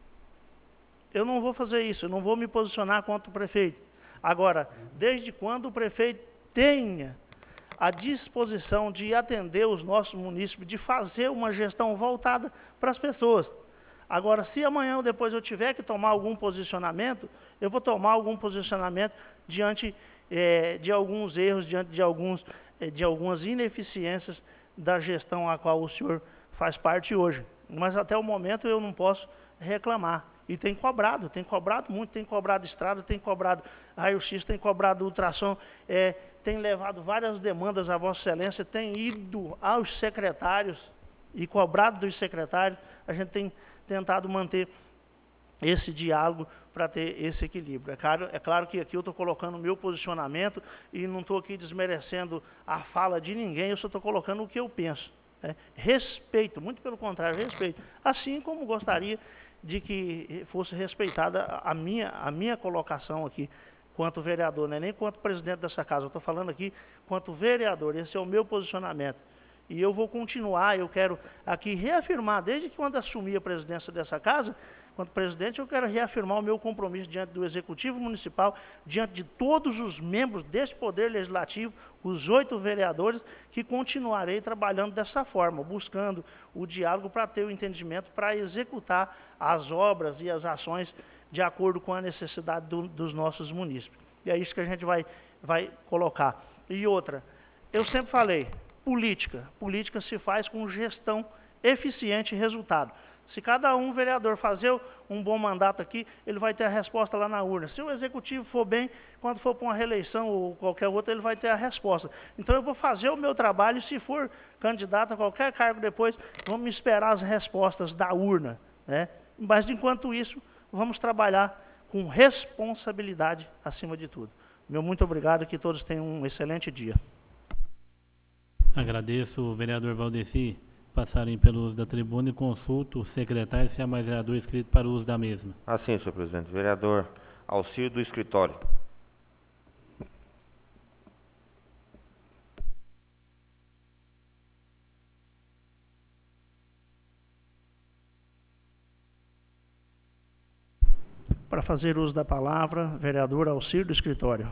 Eu não vou fazer isso, eu não vou me posicionar contra o prefeito. Agora, desde quando o prefeito tenha a disposição de atender os nossos munícipes, de fazer uma gestão voltada para as pessoas. Agora, se amanhã ou depois eu tiver que tomar algum posicionamento, eu vou tomar algum posicionamento diante de alguns erros, diante de algumas ineficiências da gestão a qual o senhor faz parte hoje. Mas até o momento eu não posso reclamar. E tem cobrado muito, tem cobrado estrada, tem cobrado raio-x, tem cobrado ultrassom, tem levado várias demandas a Vossa Excelência, tem ido aos secretários e cobrado dos secretários. A gente tem tentado manter esse diálogo para ter esse equilíbrio. É claro que aqui eu estou colocando o meu posicionamento e não estou aqui desmerecendo a fala de ninguém, eu só estou colocando o que eu penso. Respeito, muito pelo contrário, respeito. Assim como gostaria de que fosse respeitada a minha colocação aqui, quanto vereador, não é nem quanto presidente dessa casa, eu estou falando aqui quanto vereador, esse é o meu posicionamento. E eu vou continuar, eu quero aqui reafirmar, desde que quando assumi a presidência dessa casa, quanto presidente, eu quero reafirmar o meu compromisso diante do Executivo Municipal, diante de todos os membros desse Poder Legislativo, os 8 vereadores, que continuarei trabalhando dessa forma, buscando o diálogo para ter o entendimento, para executar as obras e as ações de acordo com a necessidade dos nossos munícipes. E é isso que a gente vai colocar. E outra, eu sempre falei, política se faz com gestão eficiente e resultado. Se cada vereador fazer um bom mandato aqui, ele vai ter a resposta lá na urna. Se o executivo for bem, quando for para uma reeleição ou qualquer outra, ele vai ter a resposta. Então eu vou fazer o meu trabalho e se for candidato a qualquer cargo depois, vamos esperar as respostas da urna, né? Mas enquanto isso, vamos trabalhar com responsabilidade acima de tudo. Meu muito obrigado, que todos tenham um excelente dia. Agradeço o vereador Valdeci passarem pelo uso da tribuna e consulto o secretário se há mais vereador inscrito para o uso da mesma. Assim, senhor presidente. Vereador Alcir do escritório. Para fazer uso da palavra, vereador Alcir do escritório.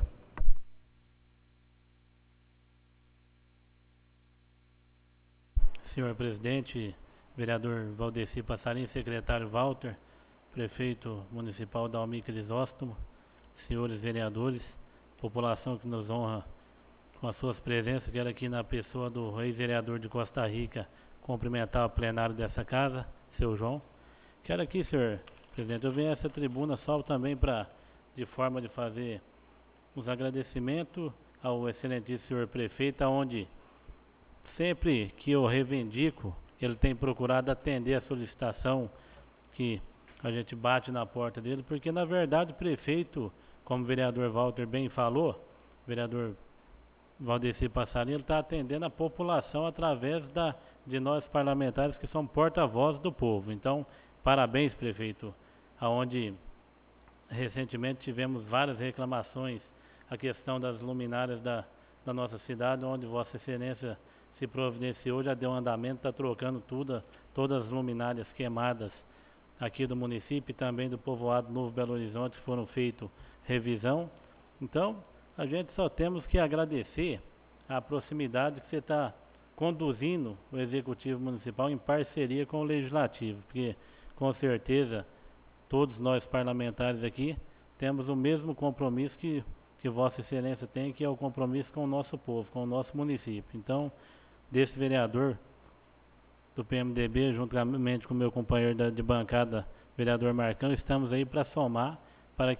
Senhor presidente, vereador Valdeci Passarinho, secretário Walter, prefeito municipal Dalmi Crisóstomo, senhores vereadores, população que nos honra com as suas presenças, quero aqui na pessoa do ex-vereador de Costa Rica cumprimentar o plenário dessa casa, seu João. Quero aqui, senhor presidente, eu venho a essa tribuna só também de forma de fazer os agradecimentos ao excelentíssimo senhor prefeito, onde sempre que eu reivindico, ele tem procurado atender a solicitação que a gente bate na porta dele, porque na verdade o prefeito, como o vereador Walter bem falou, o vereador Valdeci Passarinho, ele está atendendo a população através de nós parlamentares que somos porta-voz do povo. Então, parabéns, prefeito, aonde recentemente tivemos várias reclamações, a questão das luminárias da nossa cidade, onde Vossa Excelência se providenciou, já deu andamento, está trocando todas as luminárias queimadas aqui do município e também do povoado Novo Belo Horizonte, que foram feitas revisão. Então, a gente só temos que agradecer a proximidade que você está conduzindo o Executivo Municipal em parceria com o Legislativo, porque, com certeza, todos nós parlamentares aqui temos o mesmo compromisso que Vossa Excelência tem, que é o compromisso com o nosso povo, com o nosso município. Então, desse vereador do PMDB, juntamente com o meu companheiro de bancada, vereador Marcão, estamos aí para somar, para que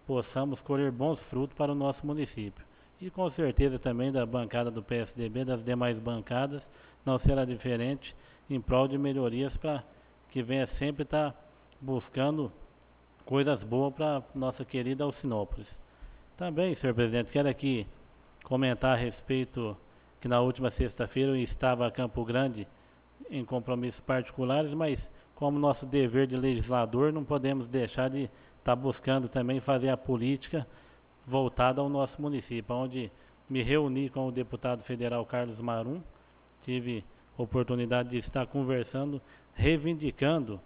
possamos colher bons frutos para o nosso município. E com certeza também da bancada do PSDB, das demais bancadas, não será diferente em prol de melhorias para que venha sempre estar buscando coisas boas para nossa querida Alcinópolis. Também, senhor presidente, quero aqui comentar a respeito que na última sexta-feira eu estava a Campo Grande em compromissos particulares, mas como nosso dever de legislador, não podemos deixar de estar buscando também fazer a política voltada ao nosso município, onde me reuni com o deputado federal Carlos Marum, tive oportunidade de estar conversando, reivindicando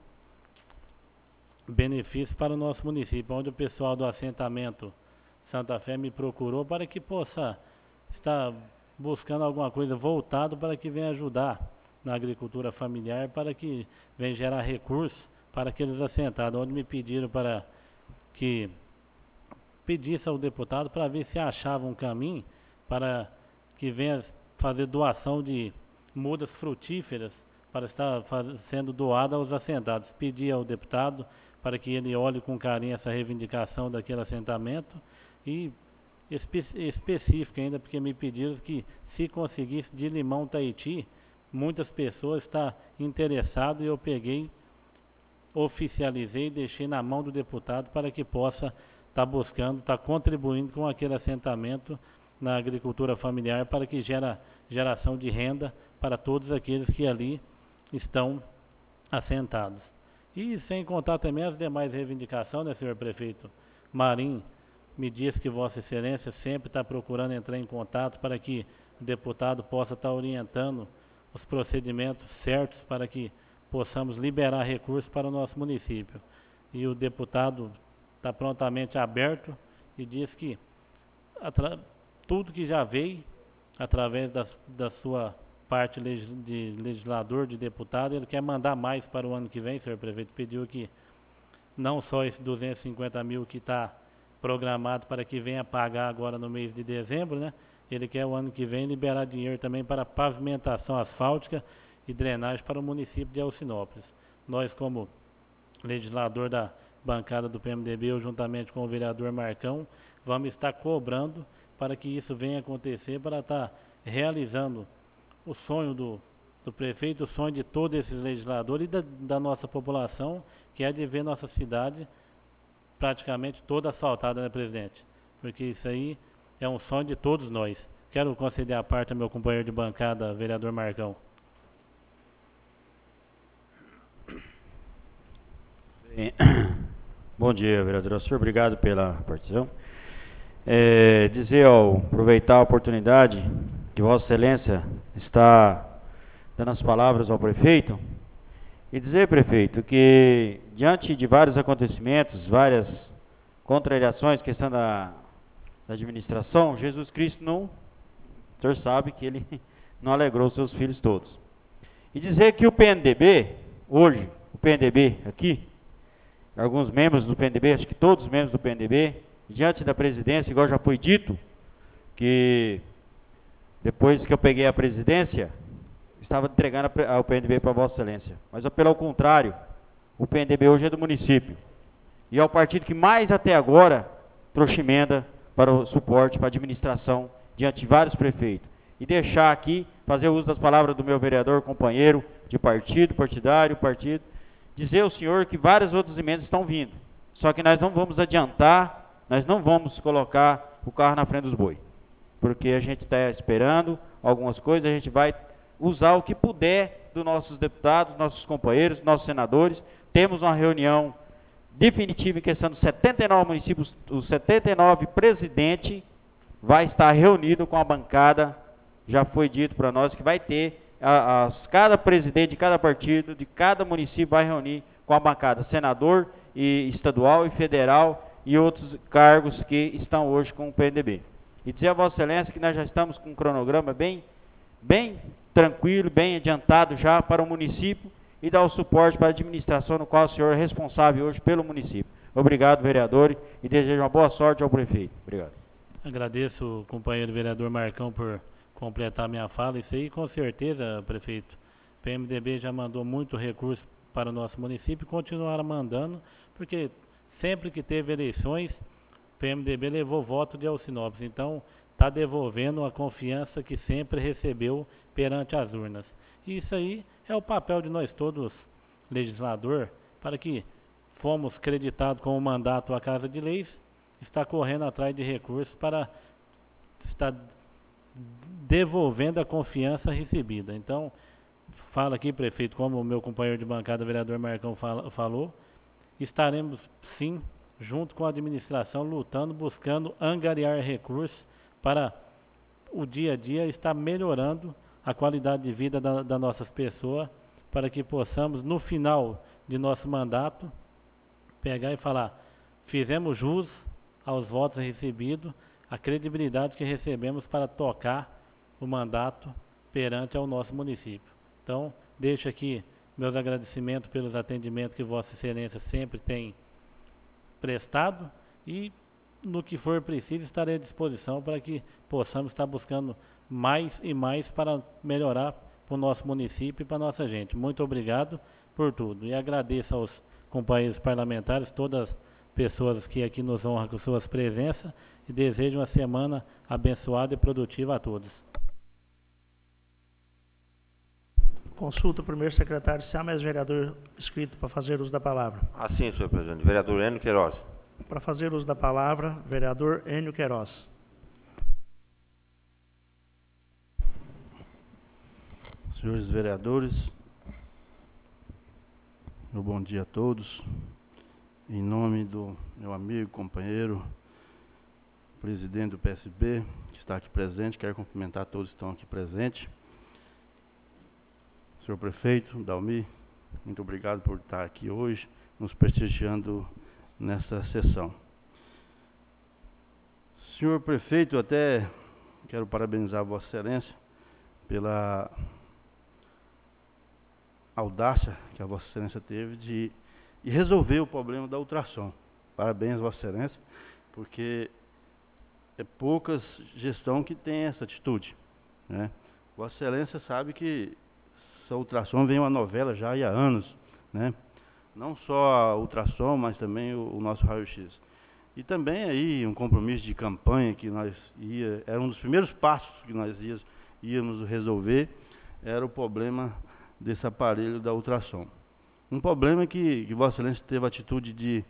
benefícios para o nosso município, onde o pessoal do assentamento Santa Fé me procurou para que possa estar buscando alguma coisa voltado para que venha ajudar na agricultura familiar, para que venha gerar recursos para aqueles assentados, onde me pediram para que pedisse ao deputado para ver se achava um caminho para que venha fazer doação de mudas frutíferas para estar sendo doada aos assentados. Pedi ao deputado para que ele olhe com carinho essa reivindicação daquele assentamento e específico ainda, porque me pediram que se conseguisse de Limão Tahiti, muitas pessoas estão interessadas e eu peguei, oficializei e deixei na mão do deputado para que possa estar buscando, estar contribuindo com aquele assentamento na agricultura familiar para que geração de renda para todos aqueles que ali estão assentados. E sem contar também as demais reivindicações, né, senhor prefeito? Marim me diz que Vossa Excelência sempre está procurando entrar em contato para que o deputado possa estar orientando os procedimentos certos para que possamos liberar recursos para o nosso município. E o deputado está prontamente aberto e diz que tudo que já veio através da sua parte de legislador, de deputado, ele quer mandar mais para o ano que vem, senhor prefeito. Pediu que não só esse 250 mil que está programado para que venha pagar agora no mês de dezembro, né? Ele quer o ano que vem liberar dinheiro também para pavimentação asfáltica e drenagem para o município de Alcinópolis. Nós, como legislador da bancada do PMDB, eu juntamente com o vereador Marcão, vamos estar cobrando para que isso venha acontecer, para estar realizando o sonho do prefeito, o sonho de todos esses legisladores e da nossa população, que é de ver nossa cidade praticamente toda asfaltada, né, presidente? Porque isso aí é um sonho de todos nós. Quero conceder a parte ao meu companheiro de bancada, vereador Marcão. Bom dia, vereador. Senhor, obrigado pela participação. Aproveitar a oportunidade que Vossa Excelência está dando as palavras ao prefeito e dizer, prefeito, que diante de vários acontecimentos, várias contrariações, questão da administração, Jesus Cristo não, o senhor sabe que ele não alegrou seus filhos todos. E dizer que o PNDB, hoje, o PNDB aqui, alguns membros do PNDB, acho que todos os membros do PNDB, diante da presidência, igual já foi dito, que depois que eu peguei a presidência, estava entregando ao PNDB para Vossa Excelência. Mas, pelo contrário, o PNDB hoje é do município. E é o partido que mais até agora trouxe emenda para o suporte, para a administração, diante de vários prefeitos. E deixar aqui, fazer uso das palavras do meu vereador, companheiro de partido, dizer ao senhor que várias outras emendas estão vindo. Só que nós não vamos adiantar, nós não vamos colocar o carro na frente dos bois. Porque a gente está esperando algumas coisas, a gente vai usar o que puder dos nossos deputados, nossos companheiros, nossos senadores. Temos uma reunião definitiva em questão dos 79 municípios, os 79 presidentes vai estar reunido com a bancada, já foi dito para nós que vai ter, cada presidente de cada partido, de cada município vai reunir com a bancada, senador e estadual e federal e outros cargos que estão hoje com o PNDB. E dizer a Vossa Excelência que nós já estamos com um cronograma bem tranquilo, bem adiantado já para o município e dar o suporte para a administração no qual o senhor é responsável hoje pelo município. Obrigado, vereador, e desejo uma boa sorte ao prefeito. Obrigado. Agradeço o companheiro vereador Marcão por completar minha fala. Isso aí, com certeza, prefeito. O PMDB já mandou muito recurso para o nosso município e continuará mandando, porque sempre que teve eleições, PMDB levou voto de Alcinópolis. Então, está devolvendo a confiança que sempre recebeu perante as urnas. E isso aí é o papel de nós todos, legislador, para que fomos creditados com o mandato à Casa de Leis, está correndo atrás de recursos para estar devolvendo a confiança recebida. Então, fala aqui, prefeito, como o meu companheiro de bancada, vereador Marcão, falou, estaremos, sim, junto com a administração, lutando, buscando angariar recursos para o dia a dia estar melhorando a qualidade de vida das nossas pessoas, para que possamos, no final de nosso mandato, pegar e falar, fizemos jus aos votos recebidos, a credibilidade que recebemos para tocar o mandato perante ao nosso município. Então, deixo aqui meus agradecimentos pelos atendimentos que Vossa Excelência sempre tem prestado e, no que for preciso, estarei à disposição para que possamos estar buscando mais e mais para melhorar para o nosso município e para a nossa gente. Muito obrigado por tudo e agradeço aos companheiros parlamentares, todas as pessoas que aqui nos honram com suas presenças e desejo uma semana abençoada e produtiva a todos. Consulta o primeiro secretário se há mais vereador inscrito para fazer uso da palavra. Assim, senhor presidente. Vereador Enio Queiroz. Para fazer uso da palavra, vereador Enio Queiroz. Senhores vereadores, meu bom dia a todos. Em nome do meu amigo, companheiro, presidente do PSB, que está aqui presente, quero cumprimentar todos que estão aqui presentes. Senhor prefeito, Dalmi, muito obrigado por estar aqui hoje, nos prestigiando nessa sessão. Senhor prefeito, até quero parabenizar Vossa Excelência pela audácia que a Vossa Excelência teve de resolver o problema da ultrassom. Parabéns, Vossa Excelência, porque é poucas gestão que tem essa atitude, né? Vossa Excelência sabe que essa ultrassom vem uma novela já há anos, né? Não só a ultrassom, mas também o nosso raio-x. E também aí um compromisso de campanha que nós era um dos primeiros passos que nós íamos resolver, era o problema desse aparelho da ultrassom. Um problema que Vossa Excelência teve a atitude de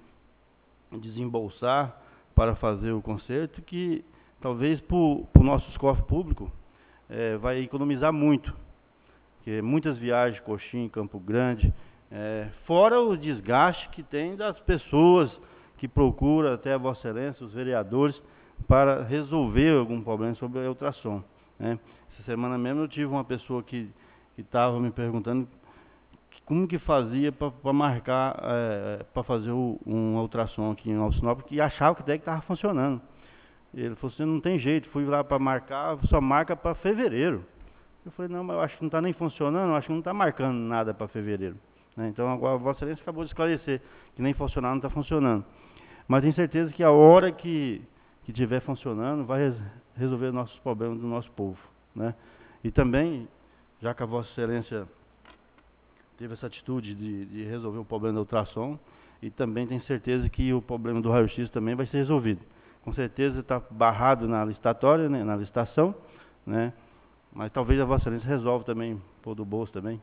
desembolsar para fazer o conserto, que talvez para o nosso cofre público vai economizar muito. Porque muitas viagens, Coxim, Campo Grande, fora o desgaste que tem das pessoas que procuram até a Vossa Excelência, os vereadores, para resolver algum problema sobre a ultrassom, né? Essa semana mesmo eu tive uma pessoa que estava me perguntando como que fazia para marcar, para fazer uma ultrassom aqui em Alcinópolis, que achava que até que estava funcionando. Ele falou assim, não tem jeito, fui lá para marcar, só marca para fevereiro. Eu falei, não, mas eu acho que não está nem funcionando, eu acho que não está marcando nada para fevereiro, né? Então agora a Vossa Excelência acabou de esclarecer que nem funcionar, não está funcionando. Mas tenho certeza que a hora que estiver funcionando, vai resolver nossos problemas do nosso povo, né? E também, já que a Vossa Excelência teve essa atitude de resolver o problema da ultrassom, e também tenho certeza que o problema do raio-x também vai ser resolvido. Com certeza está barrado na licitatória, né, na licitação, né? Mas talvez a Vossa Excelência resolva também, pôr do bolso também.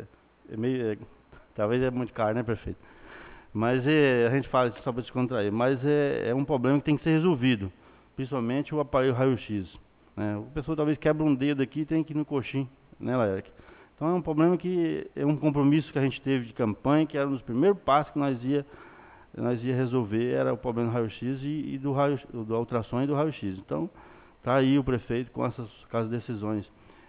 Talvez é muito caro, né, prefeito? Mas a gente fala isso só para descontrair, mas é um problema que tem que ser resolvido, principalmente o aparelho raio-x, né? A pessoa talvez quebra um dedo aqui e tem que ir no Coxim, né, Laérica? Então é um problema que é um compromisso que a gente teve de campanha, que era um dos primeiros passos que nós ia resolver, era o problema do raio-x e do ultrassom e do raio-x. Então, está aí o prefeito com essas decisões.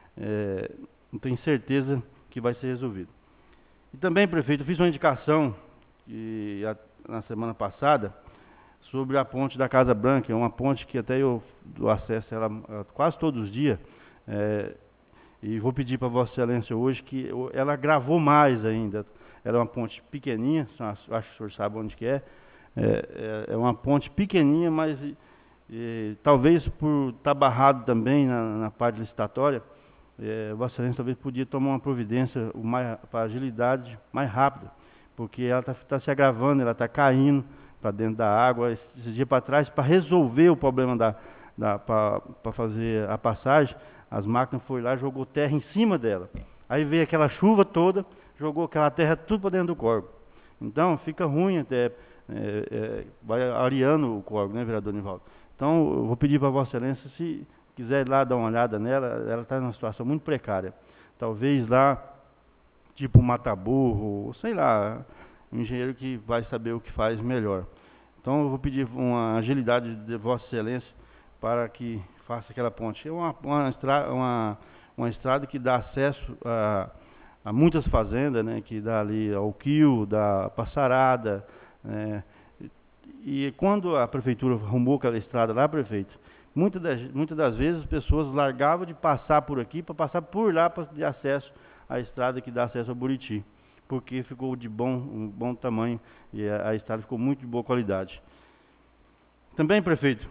Não tenho certeza que vai ser resolvido. E também, prefeito, eu fiz uma indicação na semana passada sobre a ponte da Casa Branca, é uma ponte que até eu dou acesso a ela quase todos os dias, e vou pedir para Vossa Excelência hoje que ela gravou mais ainda. Ela é uma ponte pequenininha, acho que o senhor sabe onde que é. É uma ponte pequenininha, mas talvez por estar barrado também na parte licitatória, Vossa Excelência talvez podia tomar uma providência para agilidade mais rápida, porque ela está se agravando, ela está caindo, para dentro da água, esses dias para trás, para resolver o problema para fazer a passagem, as máquinas foram lá e jogou terra em cima dela. Aí veio aquela chuva toda, jogou aquela terra tudo para dentro do córrego. Então, fica ruim até, vai areando o córrego, né, vereador Nivaldo? Então, eu vou pedir para Vossa Excelência, se quiser ir lá dar uma olhada nela, ela está numa situação muito precária. Talvez lá, tipo mata-burro, sei lá, um engenheiro que vai saber o que faz melhor. Então, eu vou pedir uma agilidade de Vossa Excelência para que faça aquela ponte. É uma estrada que dá acesso a muitas fazendas, né, que dá ali ao Quio, da Passarada, né, e quando a prefeitura arrumou aquela estrada lá, prefeito, muitas das vezes as pessoas largavam de passar por aqui para passar por lá para ter acesso à estrada que dá acesso ao Buriti, porque ficou de um bom tamanho e a estrada ficou muito de boa qualidade. Também, prefeito,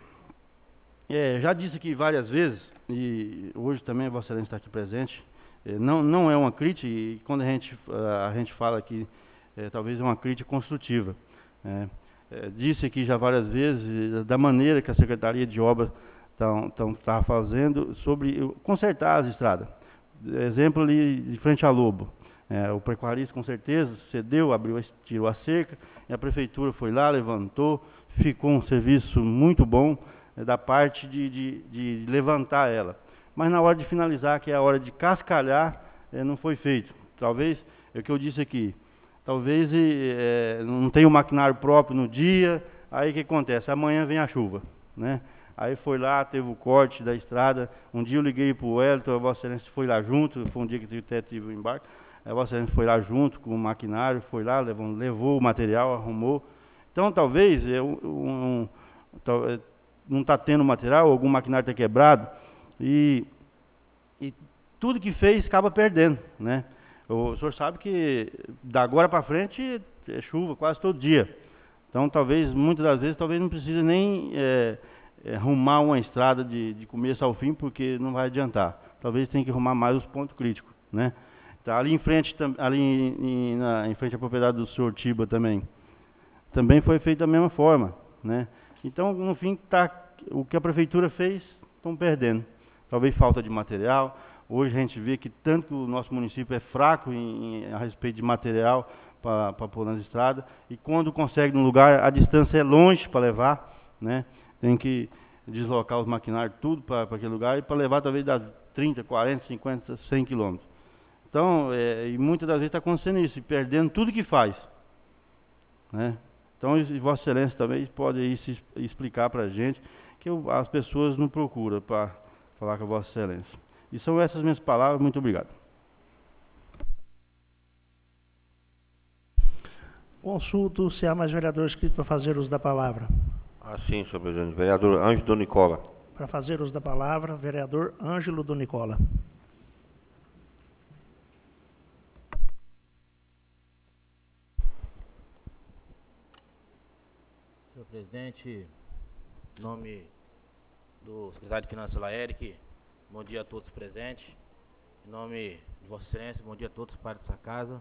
já disse aqui várias vezes, e hoje também a Vossa Excelência está aqui presente, não é uma crítica, e quando a gente fala aqui, talvez é uma crítica construtiva. Disse aqui já várias vezes da maneira que a Secretaria de Obras está fazendo sobre consertar as estradas. Exemplo ali de frente a Lobo. O pecuarista com certeza cedeu, tirou a cerca, e a prefeitura foi lá, levantou, ficou um serviço muito bom da parte de levantar ela. Mas na hora de finalizar, que é a hora de cascalhar, não foi feito. Talvez, é o que eu disse aqui, talvez não tenha o maquinário próprio no dia, aí o que acontece? Amanhã vem a chuva, né? Aí foi lá, teve o corte da estrada, um dia eu liguei para o Wellington, a Vossa Excelência foi lá junto, foi um dia que até tive o embarque, a Vossa Excelência foi lá junto com o maquinário, foi lá, levou o material, arrumou. Então talvez não está tendo material, algum maquinário está quebrado, e tudo que fez acaba perdendo, né? O senhor sabe que da agora para frente é chuva quase todo dia. Então, muitas das vezes, talvez não precise nem arrumar uma estrada de começo ao fim, porque não vai adiantar. Talvez tenha que arrumar mais os pontos críticos, né? Tá, ali em frente, em frente à propriedade do senhor Tiba também foi feito da mesma forma, né? Então, no fim, o que a prefeitura fez, estão perdendo. Talvez falta de material. Hoje a gente vê que tanto que o nosso município é fraco a respeito de material para pôr nas estradas, e quando consegue num lugar, a distância é longe para levar, né? Tem que deslocar os maquinários tudo para aquele lugar, e para levar talvez das 30, 40, 50, 100 quilômetros. Então, e muitas das vezes está acontecendo isso, e perdendo tudo que faz, né? Então, Vossa Excelência também pode aí se explicar para a gente, que as pessoas não procuram para falar com a Vossa Excelência. E são essas minhas palavras, muito obrigado. Consulto se há mais vereador inscrito para fazer uso da palavra. Sim, senhor presidente. Vereador Ângelo do Nicola. Para fazer uso da palavra, vereador Ângelo do Nicola. Senhor presidente, em nome do secretário de Finanças, Laéric, bom dia a todos presentes. Em nome de Vossa Excelência, bom dia a todos para dessa casa.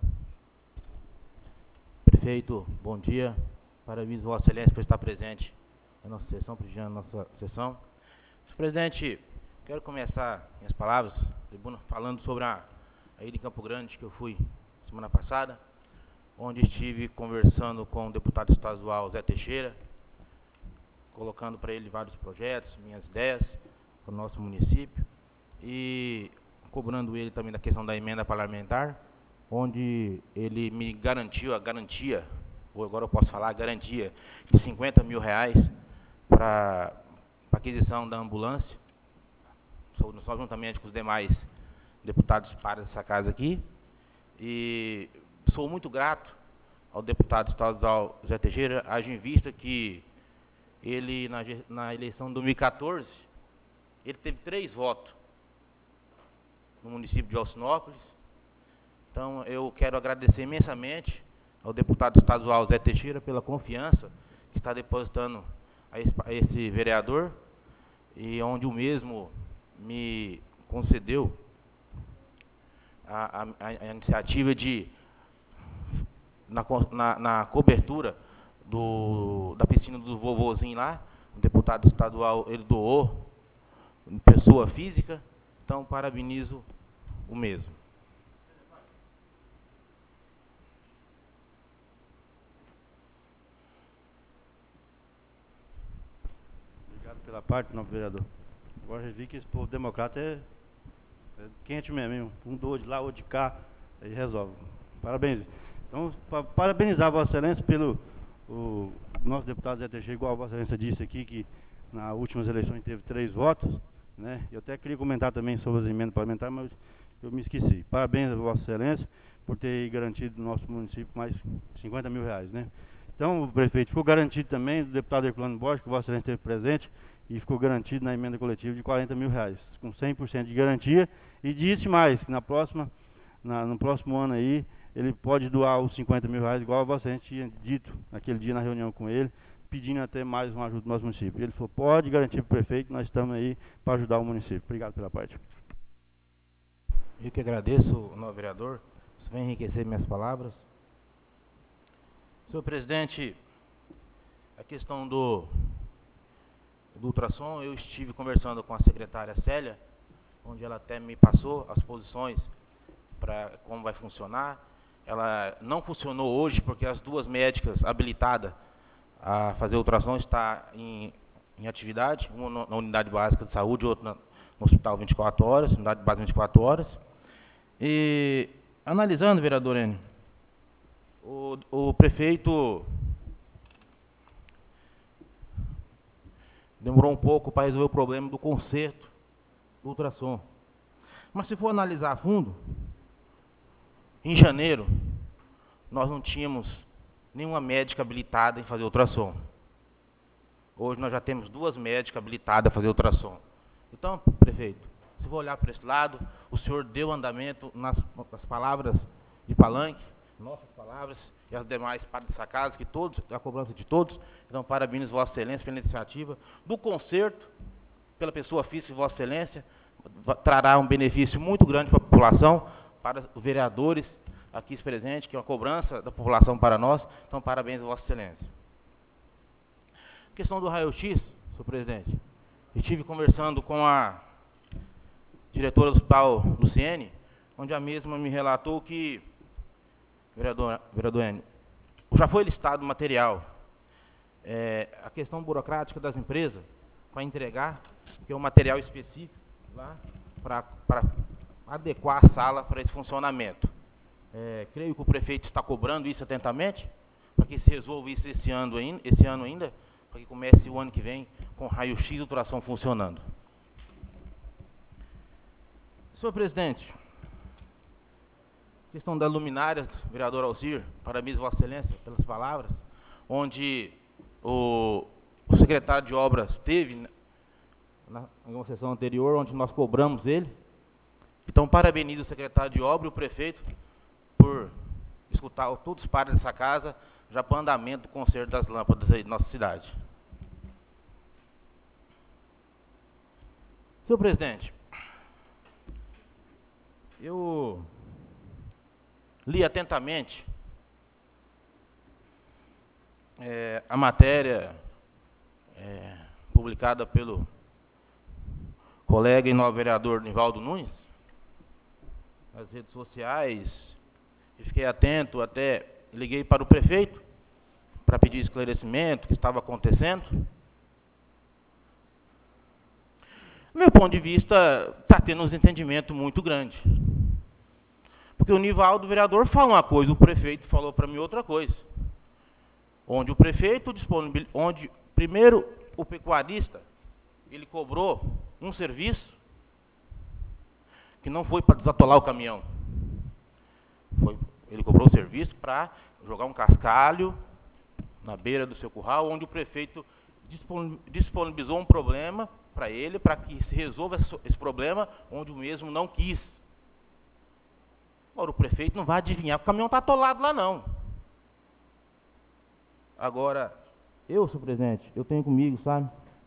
Prefeito, bom dia. Parabéns, Vossa Excelência, por estar presente na nossa sessão, prestigiando a nossa sessão. Senhor presidente, quero começar minhas palavras, tribuna, falando sobre a ida em Campo Grande, que eu fui semana passada, onde estive conversando com o deputado estadual Zé Teixeira, colocando para ele vários projetos, minhas ideias para o nosso município, e cobrando ele também da questão da emenda parlamentar, onde ele me garantiu a garantia, ou agora eu posso falar, a garantia de R$50 mil para aquisição da ambulância, só juntamente com os demais deputados para essa casa aqui. E sou muito grato ao deputado estadual Zé Teixeira, haja em vista que ele, na eleição de 2014, ele teve 3 votos no município de Alcinópolis. Então, eu quero agradecer imensamente ao deputado estadual Zé Teixeira pela confiança que está depositando a esse vereador, e onde o mesmo me concedeu a iniciativa de, na cobertura da piscina do vovozinho lá, o deputado estadual, ele doou, pessoa física, então parabenizo o mesmo. Obrigado pela parte, não, vereador. Agora eu vi que esse povo democrata é quente mesmo, hein? Um do de lá, outro de cá, aí resolve. Parabéns. Então, parabenizar a Vossa Excelência pelo nosso deputado Zé Teixeira, igual a Vossa Excelência disse aqui, que nas últimas eleições teve 3 votos, né? Eu até queria comentar também sobre as emendas parlamentares, mas eu me esqueci. Parabéns a Vossa Excelência por ter garantido no nosso município mais 50 mil reais, né? Então, o prefeito, ficou garantido também, o deputado Herculano Borges, que Vossa Excelência esteve presente, e ficou garantido na emenda coletiva de 40 mil reais, com 100% de garantia, e disse mais, que no próximo ano aí, ele pode doar os 50 mil reais, igual a Vossa Excelência tinha dito naquele dia na reunião com ele, pedindo até mais uma ajuda do nosso município. Ele falou, pode garantir para o prefeito, nós estamos aí para ajudar o município. Obrigado pela parte. Eu que agradeço, novo vereador, você vai enriquecer minhas palavras. Senhor presidente, a questão do ultrassom, eu estive conversando com a secretária Célia, onde ela até me passou as posições para como vai funcionar. Ela não funcionou hoje porque as 2 médicas habilitadas a fazer ultrassom está em atividade, uma na unidade básica de saúde, outra no hospital 24 horas, unidade básica 24 horas. E, analisando, vereador Enio, o prefeito demorou um pouco para resolver o problema do conserto do ultrassom. Mas se for analisar a fundo, em janeiro, nós não tínhamos nenhuma médica habilitada em fazer ultrassom. Hoje nós já temos 2 médicas habilitadas a fazer ultrassom. Então, prefeito, se for olhar para esse lado, o senhor deu andamento nas palavras de palanque, nossas palavras e as demais partes dessa casa, que todos, a cobrança de todos. Então, parabéns Vossa Excelência pela iniciativa do conserto, pela pessoa física de Vossa Excelência, trará um benefício muito grande para a população, para os vereadores aqui presentes, que é uma cobrança da população para nós. Então, parabéns a Vossa Excelência. A questão do raio-x, senhor presidente, eu estive conversando com a diretora do Hospital Luciene, onde a mesma me relatou que, vereador Enio, já foi listado o material. A questão burocrática das empresas para entregar, que é um material específico lá para adequar a sala para esse funcionamento. Creio que o prefeito está cobrando isso atentamente, para que se resolva isso esse ano ainda, para que comece o ano que vem com raio-x e ultrassom funcionando. Senhor presidente, questão das luminárias, vereador Alcir, parabéns Vossa Excelência pelas palavras, onde o secretário de obras teve em uma sessão anterior, onde nós cobramos ele. Então, parabenizo o secretário de obra e o prefeito por escutar todos os pares dessa casa, já para o andamento do conserto das lâmpadas aí de nossa cidade. Senhor presidente, eu li atentamente a matéria publicada pelo colega e novo vereador Nivaldo Nunes nas redes sociais, e fiquei atento, até liguei para o prefeito para pedir esclarecimento do que estava acontecendo. Do meu ponto de vista, está tendo um desentendimento muito grande. Porque o Nivaldo, vereador, fala uma coisa, o prefeito falou para mim outra coisa. Onde o prefeito disponibilizou, onde primeiro o pecuarista, ele cobrou um serviço que não foi para desatolar o caminhão. Ele cobrou o serviço para jogar um cascalho na beira do seu curral, onde o prefeito disponibilizou um problema para ele, para que se resolva esse problema, onde o mesmo não quis. Agora, o prefeito não vai adivinhar que o caminhão está atolado lá, não. Agora, senhor presidente, eu tenho comigo, sabe?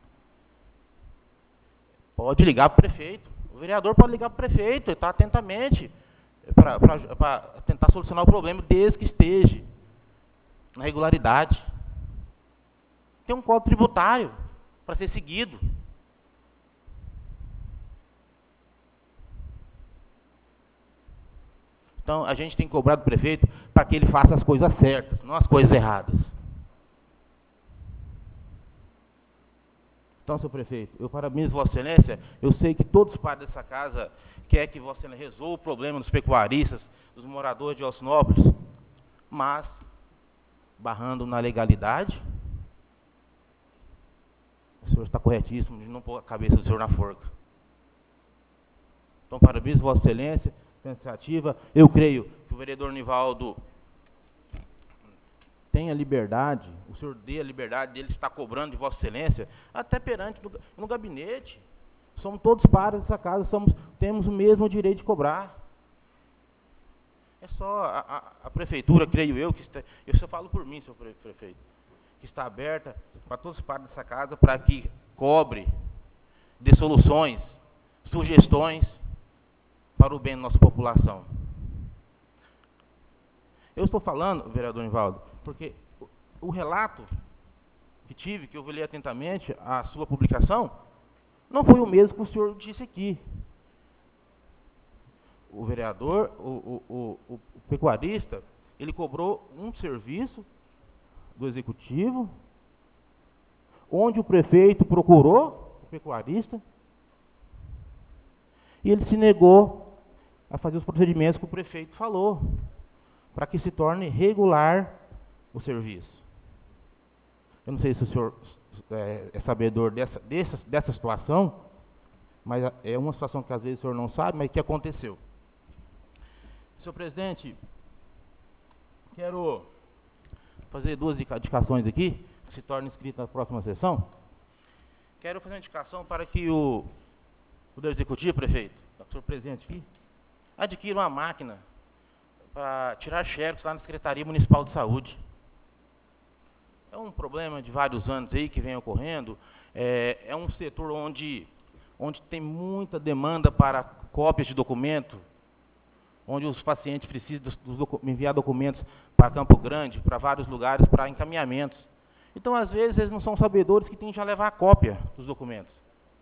Pode ligar para o prefeito. O vereador pode ligar para o prefeito, está atentamente, para tentar solucionar o problema, desde que esteja na regularidade. tem um código tributário para ser seguido. Então, a gente tem que cobrar do prefeito para que ele faça as coisas certas, não as coisas erradas. Então, senhor prefeito, eu parabenizo Vossa Excelência. Eu sei que todos os pais dessa casa querem que Vossa Excelência resolva o problema dos pecuaristas, dos moradores de Alcinópolis, mas, barrando na legalidade, o senhor está corretíssimo de não pôr a cabeça do senhor na forca. Então, parabenizo Vossa Excelência, iniciativa. Eu creio que o vereador Nivaldo tem a liberdade, o senhor dê a liberdade dele estar cobrando de Vossa Excelência, até perante no gabinete. Somos todos pares dessa casa, temos o mesmo direito de cobrar. É só a prefeitura, creio eu, eu só falo por mim, senhor prefeito, que está aberta para todos os pares dessa casa para que cobre, dê soluções, sugestões para o bem da nossa população. Eu estou falando, vereador Nivaldo, porque o relato que tive, que eu olhei atentamente a sua publicação, não foi o mesmo que o senhor disse aqui. O vereador, o pecuarista, ele cobrou um serviço do executivo, onde o prefeito procurou o pecuarista, e ele se negou a fazer os procedimentos que o prefeito falou, para que se torne regular o serviço. Eu não sei se o senhor é sabedor dessa situação, mas é uma situação que às vezes o senhor não sabe, mas que aconteceu. Senhor presidente, quero fazer duas indicações aqui, que se tornem inscritas na próxima sessão. Quero fazer uma indicação para que o Poder Executivo, prefeito, o senhor presidente aqui, adquira uma máquina para tirar xerox lá na Secretaria Municipal de Saúde. É um problema de vários anos aí que vem ocorrendo. É um setor onde tem muita demanda para cópias de documento, onde os pacientes precisam enviar documentos para Campo Grande, para vários lugares, para encaminhamentos. Então, às vezes, eles não são sabedores que tem que já levar a cópia dos documentos.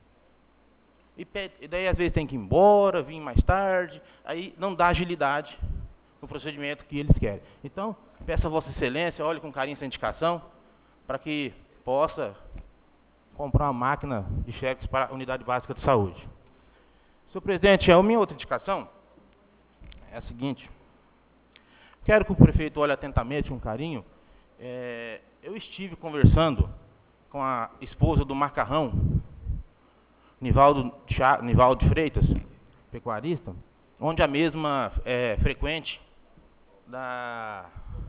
E daí, às vezes, tem que ir embora, vir mais tarde, aí não dá agilidade no procedimento que eles querem. Então, peço a Vossa Excelência, olhe com carinho essa indicação, para que possa comprar uma máquina de xerox para a Unidade Básica de Saúde. Senhor presidente, a minha outra indicação é a seguinte. Quero que o prefeito olhe atentamente, com carinho. Eu estive conversando com a esposa do Macarrão, Nivaldo de Freitas, pecuarista, onde a mesma é frequente da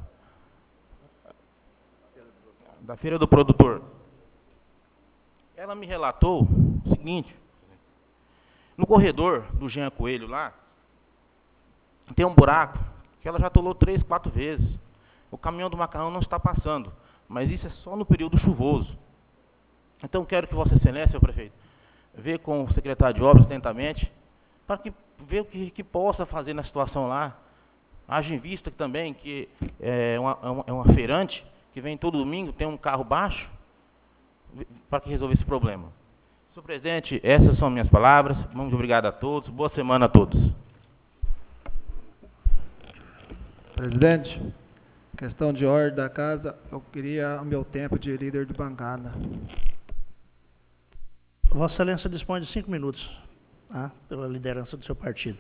Feira do Produtor. Ela me relatou o seguinte: no corredor do Jean Coelho lá, tem um buraco que ela já atolou 3, 4 vezes. O caminhão do Macarrão não está passando, mas isso é só no período chuvoso. Então, quero que Vossa Excelência, senhor prefeito, vê com o secretário de Obras atentamente, para que ver o que possa fazer na situação lá. Haja em vista que também que é uma feirante que vem todo domingo, tem um carro baixo, para que resolva esse problema. Senhor presidente, essas são minhas palavras. Muito obrigado a todos. Boa semana a todos. Presidente, questão de ordem da casa, eu queria o meu tempo de líder de bancada. Vossa Excelência dispõe de 5 minutos, tá? Pela liderança do seu partido.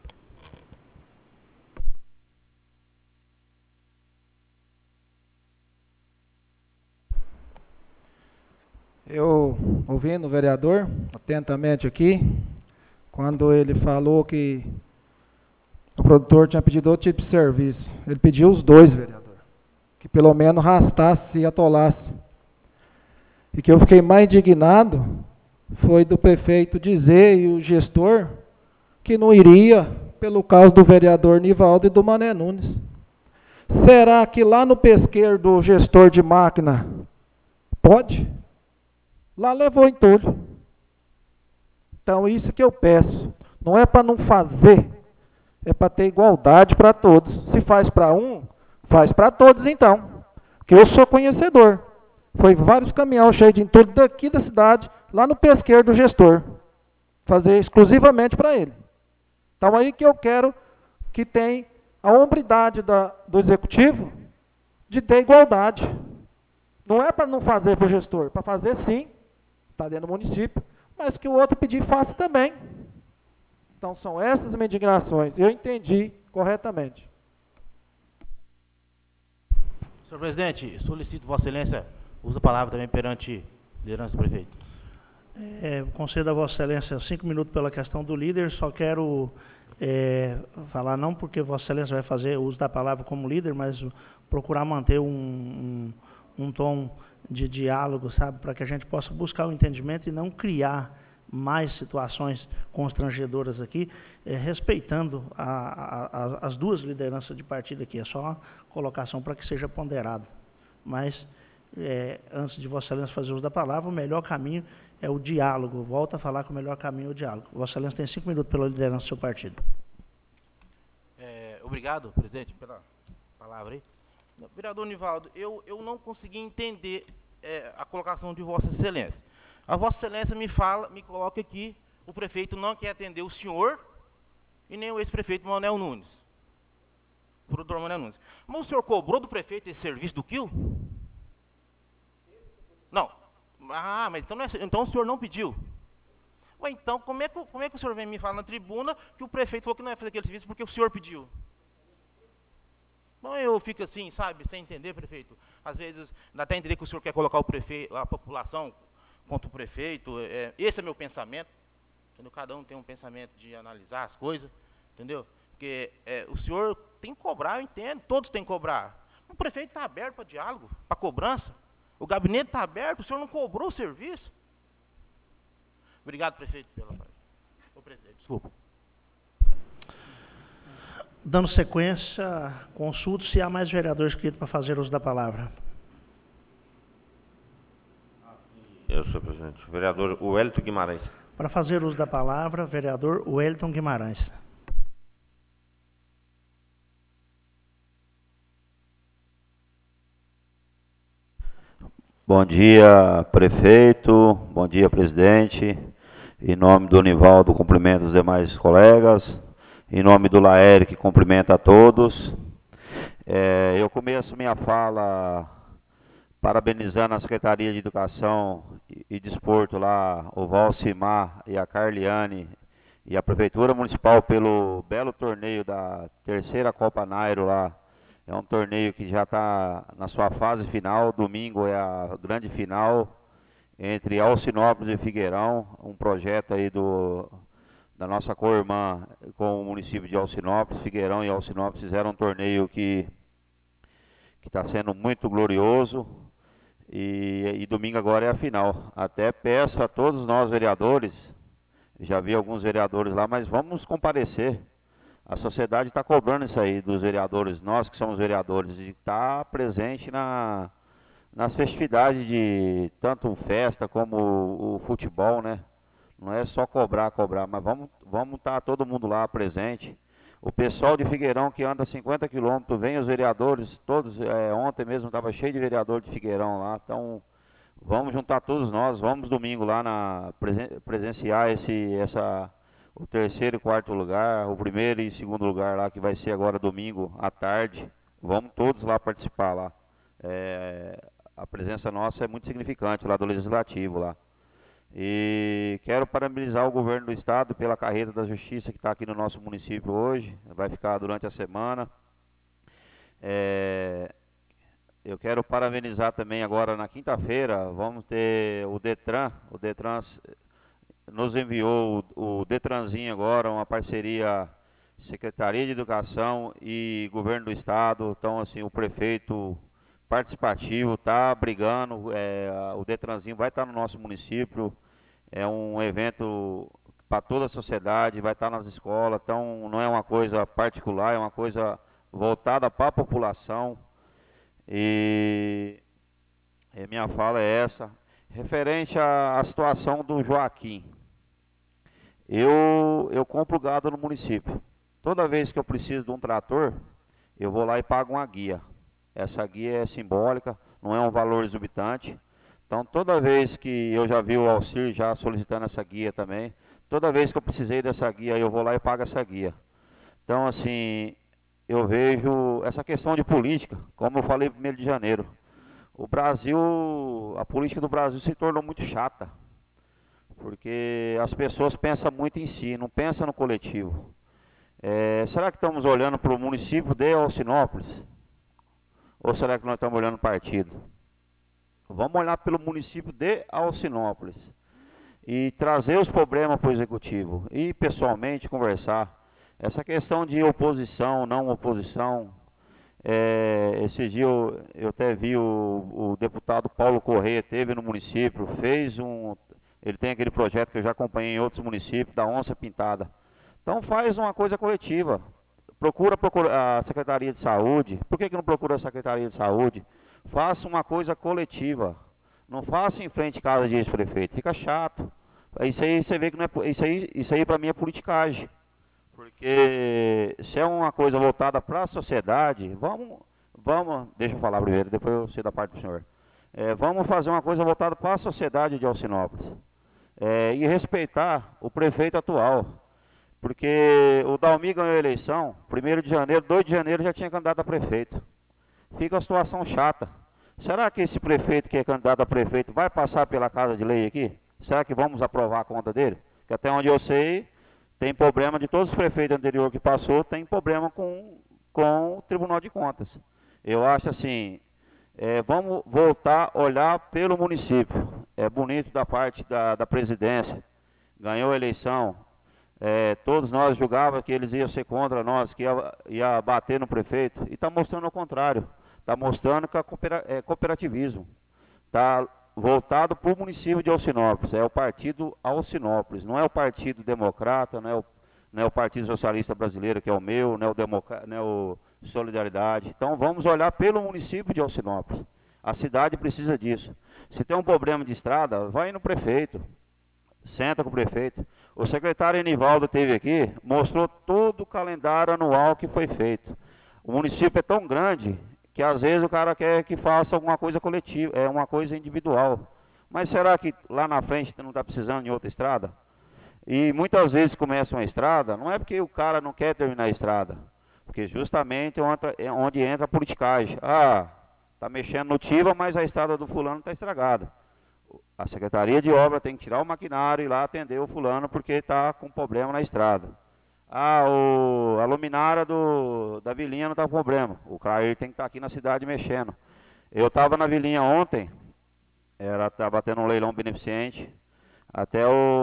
Eu, ouvindo o vereador, atentamente aqui, quando ele falou que o produtor tinha pedido outro tipo de serviço. Ele pediu os dois, vereador. Que pelo menos rastasse e atolasse. E que eu fiquei mais indignado foi do prefeito dizer, e o gestor, que não iria pelo caso do vereador Nivaldo e do Mané Nunes. Será que lá no pesqueiro do gestor de máquina pode? Lá levou entulho. Então, isso que eu peço. Não é para não fazer, é para ter igualdade para todos. Se faz para um, faz para todos então. Porque eu sou conhecedor. Foi vários caminhões cheios de entulho daqui da cidade, lá no pesqueiro do gestor. Fazer exclusivamente para ele. Então aí que eu quero que tenha a hombridade do executivo de ter igualdade. Não é para não fazer para o gestor, para fazer sim, está dentro do município, mas que o outro pedir faça também. Então são essas minhas indignações. Eu entendi corretamente. Senhor presidente, solicito Vossa Excelência, usa a palavra também perante a liderança do prefeito. Concedo a Vossa Excelência 5 minutos pela questão do líder, só quero falar, não porque Vossa Excelência vai fazer uso da palavra como líder, mas procurar manter um tom de diálogo, sabe, para que a gente possa buscar o entendimento e não criar mais situações constrangedoras aqui, respeitando as duas lideranças de partido aqui. É só uma colocação para que seja ponderado. Mas, antes de Vossa Excelência fazer uso da palavra, o melhor caminho é o diálogo. Volto a falar que o melhor caminho é o diálogo. Vossa Excelência tem 5 minutos pela liderança do seu partido. Obrigado, presidente, pela palavra aí. Vereador Nivaldo, eu não consegui entender a colocação de Vossa Excelência. A Vossa Excelência me coloca aqui, o prefeito não quer atender o senhor e nem o ex-prefeito Manuel Nunes. Procurador Manuel Nunes. Mas o senhor cobrou do prefeito esse serviço do quilo? Não. Ah, mas então o senhor não pediu. Ué, então como é que o senhor vem me falar na tribuna que o prefeito falou que não ia fazer aquele serviço porque o senhor pediu? Bom, eu fico assim, sabe, sem entender, prefeito. Às vezes, dá até entender que o senhor quer colocar a população contra o prefeito. Esse é meu pensamento. Entendeu? Cada um tem um pensamento de analisar as coisas, entendeu? Porque o senhor tem que cobrar, eu entendo, todos têm que cobrar. O prefeito está aberto para diálogo, para cobrança. O gabinete está aberto, o senhor não cobrou o serviço. Obrigado, prefeito, pela parte. Ô, presidente, desculpa. Dando sequência, consulto se há mais vereadores inscritos para fazer uso da palavra. Eu, senhor presidente. Vereador Wellington Guimarães. Para fazer uso da palavra, vereador Wellington Guimarães. Bom dia, prefeito. Bom dia, presidente. Em nome do Nivaldo, cumprimento os demais colegas. Em nome do Laério, que cumprimenta a todos. Eu começo minha fala parabenizando a Secretaria de Educação e Desporto lá, o Valcimar e a Carliane e a Prefeitura Municipal pelo belo torneio da terceira Copa Nairo lá. É um torneio que já está na sua fase final. Domingo é a grande final entre Alcinópolis e Figueirão, um projeto aí da nossa co-irmã com o município de Alcinópolis. Figueirão e Alcinópolis fizeram um torneio que está sendo muito glorioso. E domingo agora é a final. Até peço a todos nós vereadores, já vi alguns vereadores lá, mas vamos comparecer. A sociedade está cobrando isso aí dos vereadores, nós que somos vereadores, de estar presente nas festividades de tanto festa como o futebol, né? Não é só cobrar, mas vamos estar todo mundo lá presente. O pessoal de Figueirão que anda 50 quilômetros, vem os vereadores, todos, ontem mesmo estava cheio de vereador de Figueirão lá, então vamos juntar todos nós, vamos domingo lá presenciar o terceiro e quarto lugar, o primeiro e segundo lugar lá, que vai ser agora domingo à tarde. Vamos todos lá participar lá. A presença nossa é muito significante lá do Legislativo lá. E quero parabenizar o governo do estado pela carreta da justiça que está aqui no nosso município hoje, vai ficar durante a semana. Eu quero parabenizar também agora na quinta-feira, vamos ter o Detran nos enviou o Detranzinho agora, uma parceria Secretaria de Educação e Governo do Estado. Então, assim, o prefeito participativo está brigando, o Detranzinho vai estar no nosso município, é um evento para toda a sociedade, vai estar nas escolas, então não é uma coisa particular, é uma coisa voltada para a população. E minha fala é essa. Referente à situação do Joaquim, eu compro gado no município. Toda vez que eu preciso de um trator, eu vou lá e pago uma guia. Essa guia é simbólica, não é um valor exorbitante, Então, toda vez que eu já vi o Alcir já solicitando essa guia também, toda vez que eu precisei dessa guia, eu vou lá e pago essa guia. Então, assim, eu vejo essa questão de política, como eu falei no 1º de janeiro. O Brasil, a política do Brasil se tornou muito chata, porque as pessoas pensam muito em si, não pensam no coletivo. Será que estamos olhando para o município de Alcinópolis? Ou será que nós estamos olhando partido? Vamos olhar pelo município de Alcinópolis e trazer os problemas para o executivo e pessoalmente conversar. Essa questão de oposição, não oposição, esse dia eu até vi o deputado Paulo Corrêa, teve no município, ele tem aquele projeto que eu já acompanhei em outros municípios, da onça pintada. Então faz uma coisa coletiva, procura a Secretaria de Saúde, por que não procura a Secretaria de Saúde? Faça uma coisa coletiva, não faça em frente à casa de ex-prefeito, fica chato. Isso aí você vê que não é, isso aí para mim é politicagem. Porque se é uma coisa voltada para a sociedade, deixa eu falar primeiro, depois eu sei da parte do senhor. Vamos fazer uma coisa voltada para a sociedade de Alcinópolis. E respeitar o prefeito atual. Porque o Dalmi ganhou a eleição, 1º de janeiro, 2 de janeiro já tinha candidato a prefeito. Fica uma situação chata. Será que esse prefeito que é candidato a prefeito vai passar pela Casa de Lei aqui? Será que vamos aprovar a conta dele? Que até onde eu sei, tem problema de todos os prefeitos anteriores que passou, tem problema com o Tribunal de Contas. Eu acho assim, vamos voltar a olhar pelo município. É bonito da parte da presidência, ganhou a eleição, todos nós julgávamos que eles iam ser contra nós, que ia bater no prefeito, e está mostrando o contrário. Está mostrando que é cooperativismo. Está voltado para o município de Alcinópolis, é o partido Alcinópolis, não é o Partido Democrata, não é o Partido Socialista Brasileiro, que é o meu, não é o Solidariedade. Então vamos olhar pelo município de Alcinópolis. A cidade precisa disso. Se tem um problema de estrada, vai no prefeito, senta com o prefeito. O secretário Enivaldo esteve aqui, mostrou todo o calendário anual que foi feito. O município é tão grande que às vezes o cara quer que faça alguma coisa coletiva, uma coisa individual. Mas será que lá na frente não está precisando de outra estrada? E muitas vezes começa uma estrada, não é porque o cara não quer terminar a estrada, porque justamente é onde entra a politicagem. Está mexendo no TIVA, mas a estrada do fulano está estragada. A Secretaria de Obra tem que tirar o maquinário e ir lá atender o fulano porque está com problema na estrada. A luminária da vilinha não está com problema. O Clair tem que estar aqui na cidade mexendo. Eu estava na vilinha ontem, estava tendo um leilão beneficente. Até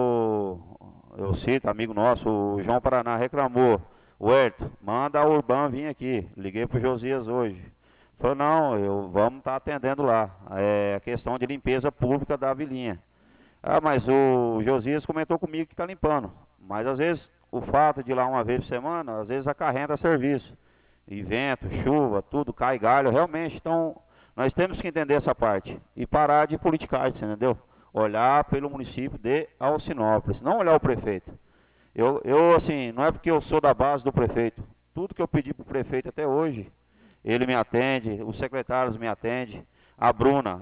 eu cito, amigo nosso, o João Paraná, reclamou. O Herto, manda a Urban vir aqui. Liguei para o Josias hoje. Falou, não, vamos estar atendendo lá. É a questão de limpeza pública da vilinha. Mas o Josias comentou comigo que está limpando. Mas às vezes o fato de ir lá uma vez por semana, às vezes acarreta serviço. E vento, chuva, tudo, cai galho, realmente. Então, nós temos que entender essa parte. E parar de politicagem, entendeu? Olhar pelo município de Alcinópolis, não olhar o prefeito. Assim, não é porque eu sou da base do prefeito. Tudo que eu pedi para o prefeito até hoje, ele me atende, os secretários me atendem. A Bruna,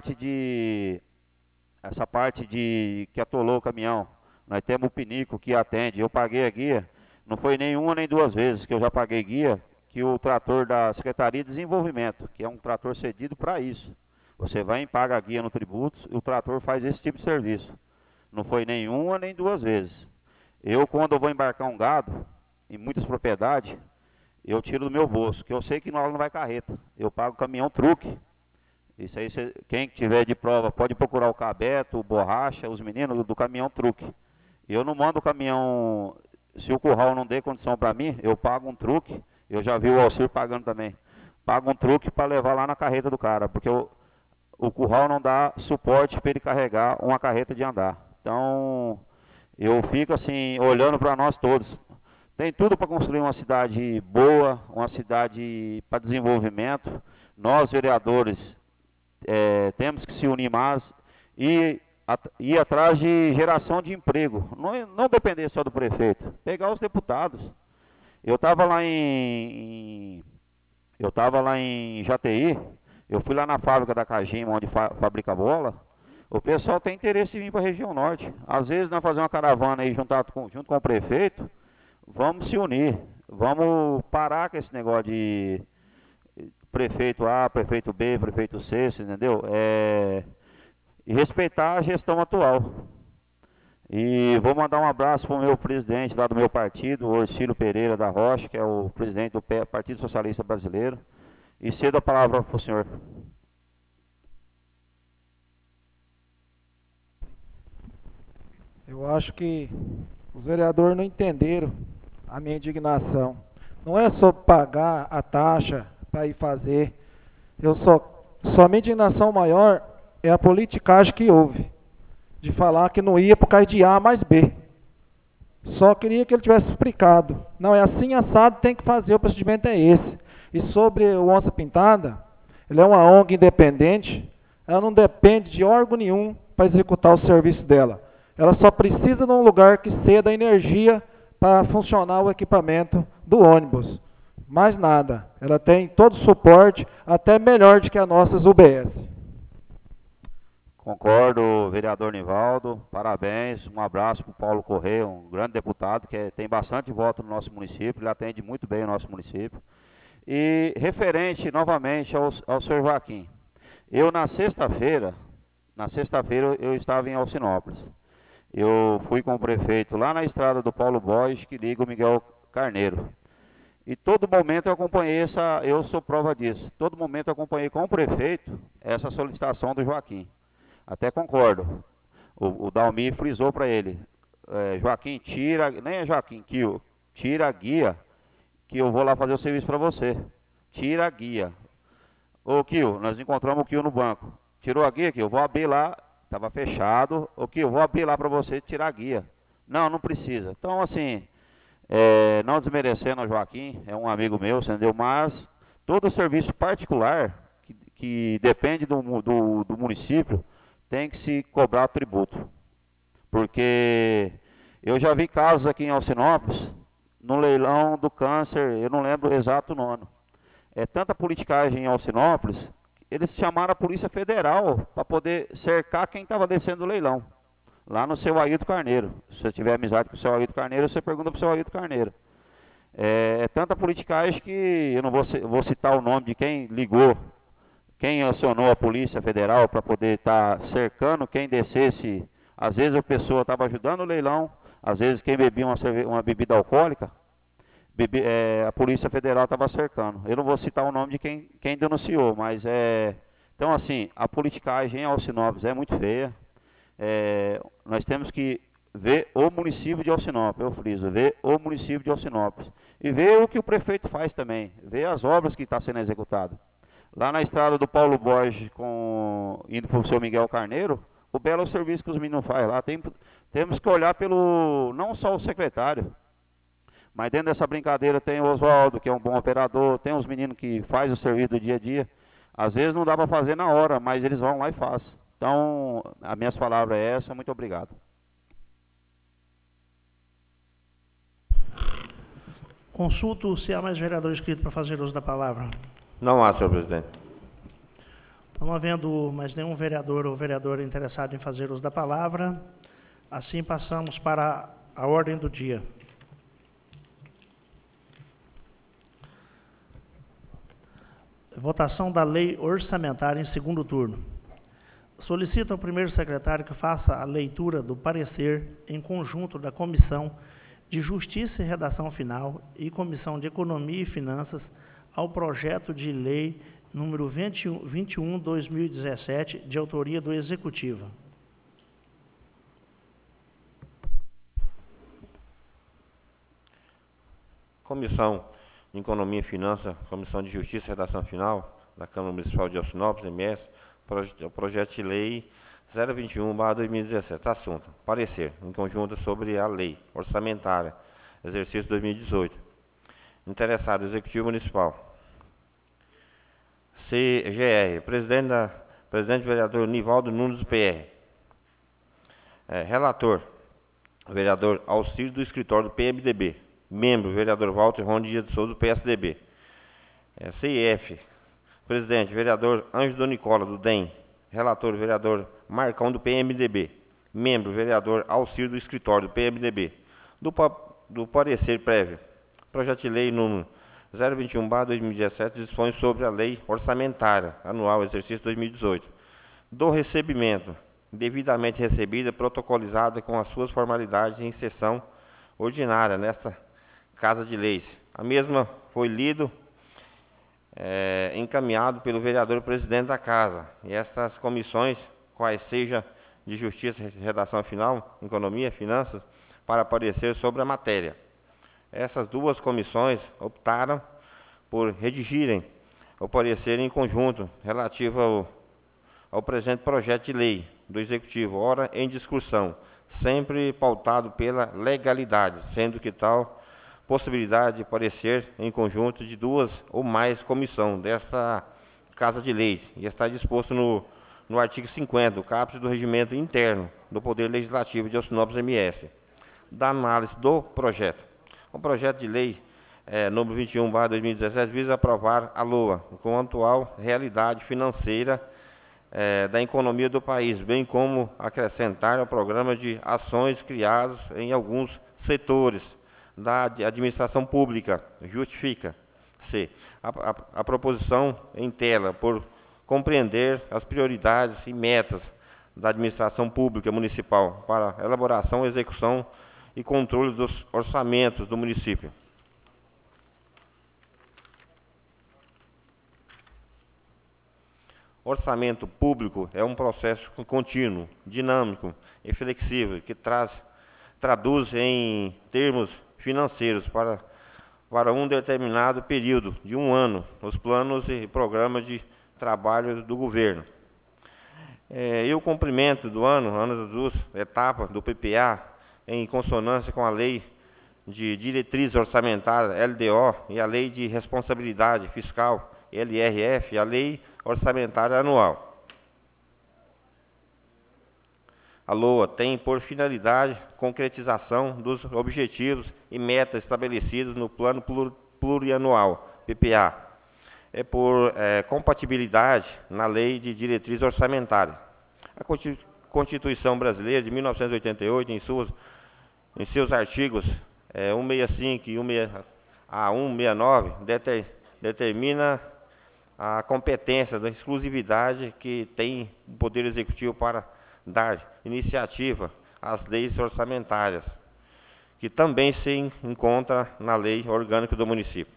essa parte de que atolou o caminhão, nós temos o Pinico que atende. Eu paguei a guia, não foi nem uma nem duas vezes que eu já paguei guia, que o trator da Secretaria de Desenvolvimento, que é um trator cedido para isso. Você vai e paga a guia no tributo, e o trator faz esse tipo de serviço. Não foi nem uma nem duas vezes. Quando eu vou embarcar um gado, em muitas propriedades, eu tiro do meu bolso, que eu sei que não vai carreta. Eu pago caminhão truque. Isso aí, quem tiver de prova pode procurar o Cabeto, o Borracha, os meninos do caminhão truque. Eu não mando o caminhão, se o curral não der condição para mim, eu pago um truque. Eu já vi o Alcir pagando também. Pago um truque para levar lá na carreta do cara, porque o curral não dá suporte para ele carregar uma carreta de andar. Então, eu fico assim, olhando para nós todos. Tem tudo para construir uma cidade boa, uma cidade para desenvolvimento. Nós, vereadores, temos que se unir mais e ir atrás de geração de emprego. Não depender só do prefeito, pegar os deputados. Eu estava lá em Jataí, eu fui lá na fábrica da Kajima, onde fabrica bola. O pessoal tem interesse em vir para a região norte. Às vezes nós fazer uma caravana aí junto com o prefeito, vamos se unir, vamos parar com esse negócio de prefeito A, prefeito B, prefeito C, entendeu? E respeitar a gestão atual. E vou mandar um abraço para o meu presidente lá do meu partido, o Orcílio Pereira da Rocha, que é o presidente do Partido Socialista Brasileiro. E cedo a palavra para o senhor. Eu acho que os vereadores não entenderam a minha indignação. Não é só pagar a taxa para ir fazer. A minha indignação maior é a politicagem que houve. De falar que não ia por causa de A mais B. Só queria que ele tivesse explicado. Não, é assim assado, tem que fazer, o procedimento é esse. E sobre o Onça Pintada, ele é uma ONG independente, ela não depende de órgão nenhum para executar o serviço dela. Ela só precisa de um lugar que ceda energia para funcionar o equipamento do ônibus. Mais nada. Ela tem todo o suporte, até melhor do que as nossas UBS. Concordo, vereador Nivaldo, parabéns, um abraço para o Paulo Correia, um grande deputado que tem bastante voto no nosso município, ele atende muito bem o nosso município. E referente novamente ao senhor Joaquim, eu na sexta-feira eu estava em Alcinópolis. Eu fui com o prefeito lá na estrada do Paulo Borges, que liga o Miguel Carneiro. E todo momento eu acompanhei eu sou prova disso, todo momento eu acompanhei com o prefeito essa solicitação do Joaquim. Até concordo. O Dalmi frisou para ele, Joaquim, nem é Joaquim, Kio, tira a guia, que eu vou lá fazer o serviço para você. Tira a guia. Ô Kio, nós encontramos o Kio no banco. Tirou a guia, Kio? Eu vou abrir lá, estava fechado. Ô Kio, eu vou abrir lá para você tirar a guia. Não, não precisa. Então, assim, não desmerecendo o Joaquim, é um amigo meu, entendeu? Mas todo serviço particular que depende do município, tem que se cobrar tributo. Porque eu já vi casos aqui em Alcinópolis, no leilão do câncer, eu não lembro o exato nome. É tanta politicagem em Alcinópolis, eles chamaram a Polícia Federal para poder cercar quem estava descendo o leilão. Lá no seu Ailton Carneiro. Se você tiver amizade com o seu Ailton Carneiro, você pergunta para o seu Ailton Carneiro. É tanta politicagem que eu não vou citar o nome de quem ligou, quem acionou a Polícia Federal para poder estar cercando quem descesse. Às vezes a pessoa estava ajudando o leilão, às vezes quem bebia uma bebida alcoólica, a Polícia Federal estava cercando. Eu não vou citar o nome de quem denunciou, mas então assim, a politicagem em Alcinópolis é muito feia. Nós temos que ver o município de Alcinópolis, eu friso, ver o município de Alcinópolis. E ver o que o prefeito faz também, ver as obras que estão sendo executadas. Lá na estrada do Paulo Borges, indo para o seu Miguel Carneiro, o belo serviço que os meninos fazem lá. Temos que olhar não só o secretário, mas dentro dessa brincadeira tem o Oswaldo, que é um bom operador, tem os meninos que fazem o serviço do dia a dia. Às vezes não dá para fazer na hora, mas eles vão lá e fazem. Então, as minhas palavras é essa, muito obrigado. Consulto se há mais vereador inscrito para fazer uso da palavra. Não há, senhor presidente. Não havendo mais nenhum vereador ou vereadora interessado em fazer uso da palavra, assim passamos para a ordem do dia. Votação da lei orçamentária em segundo turno. Solicito ao primeiro secretário que faça a leitura do parecer em conjunto da Comissão de Justiça e Redação Final e Comissão de Economia e Finanças ao projeto de lei número 21/2017, de autoria do Executivo. Comissão de Economia e Finanças, Comissão de Justiça e Redação Final da Câmara Municipal de Alcinópolis, MS, projeto de lei 021/2017. Assunto: parecer em conjunto sobre a lei orçamentária, exercício 2018. Interessado: Executivo Municipal. CGR, presidente vereador Nivaldo Nunes do PR. Relator, vereador Alcir do escritório do PMDB. Membro, vereador Walter Ronde Dias de Souza do PSDB. CIF, presidente, vereador Ângelo Nicola do DEM. Relator, vereador Marcão, do PMDB. Membro, vereador Alcir, do escritório do PMDB. Do parecer prévio. Projeto de lei número 021/2017 dispõe sobre a lei orçamentária anual, exercício 2018. Do recebimento, devidamente recebida, protocolizada com as suas formalidades em sessão ordinária nesta Casa de Leis. A mesma foi lido, encaminhado pelo vereador presidente da Casa. E estas comissões, quais seja de Justiça, Redação Final, Economia e Finanças, para parecer sobre a matéria. Essas duas comissões optaram por redigirem o parecer em conjunto relativo ao presente projeto de lei do Executivo, ora em discussão, sempre pautado pela legalidade, sendo que tal possibilidade de parecer em conjunto de duas ou mais comissões desta Casa de Leis, e está disposto no artigo 50 do caput do Regimento Interno do Poder Legislativo de Alcinópolis MS. Da análise do projeto. O projeto de lei número 21/2017 visa aprovar a LOA com a atual realidade financeira da economia do país, bem como acrescentar ao programa de ações criados em alguns setores da administração pública. Justifica-se a proposição em tela por compreender as prioridades e metas da administração pública municipal para elaboração, execução e controle dos orçamentos do município. Orçamento público é um processo contínuo, dinâmico e flexível, que traduz em termos financeiros para um determinado período de um ano, os planos e programas de trabalho do governo. E o cumprimento do ano das duas etapas do PPA, em consonância com a Lei de Diretriz Orçamentária, LDO, e a Lei de Responsabilidade Fiscal, LRF, e a Lei Orçamentária Anual. A LOA tem por finalidade concretização dos objetivos e metas estabelecidos no Plano Plurianual, PPA, por compatibilidade na Lei de Diretriz Orçamentária. A Constituição Brasileira de 1988, em seus artigos 165 e 169, determina a competência da exclusividade que tem o Poder Executivo para dar iniciativa às leis orçamentárias, que também se encontra na Lei Orgânica do Município.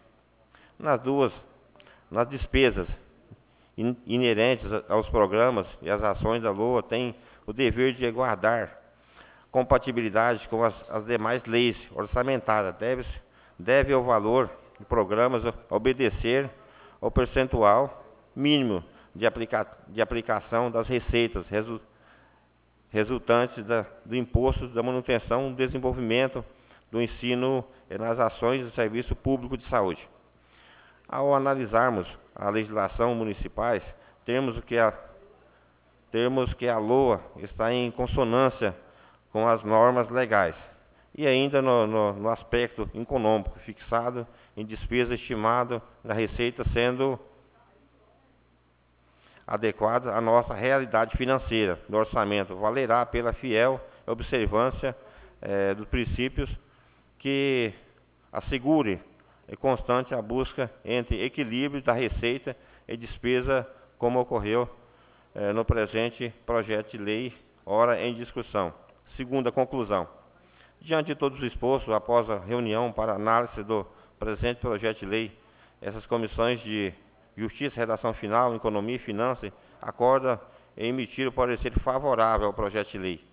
Nas despesas inerentes aos programas e às ações da LOA, tem o dever de guardar compatibilidade com as demais leis orçamentárias. Deve o valor de programas obedecer ao percentual mínimo de aplicação das receitas resultantes do imposto da manutenção e desenvolvimento do ensino nas ações do Serviço Público de Saúde. Ao analisarmos a legislação municipais, temos que a LOA está em consonância com as normas legais, e ainda no aspecto econômico, fixado em despesa estimada da receita sendo adequada à nossa realidade financeira do orçamento, valerá pela fiel observância dos princípios que assegure e constante a busca entre equilíbrio da receita e despesa, como ocorreu no presente projeto de lei, ora em discussão. Segunda conclusão. Diante de todos os expostos, após a reunião para análise do presente projeto de lei, essas comissões de Justiça, Redação Final, Economia e Finanças acordam em emitir o parecer favorável ao projeto de lei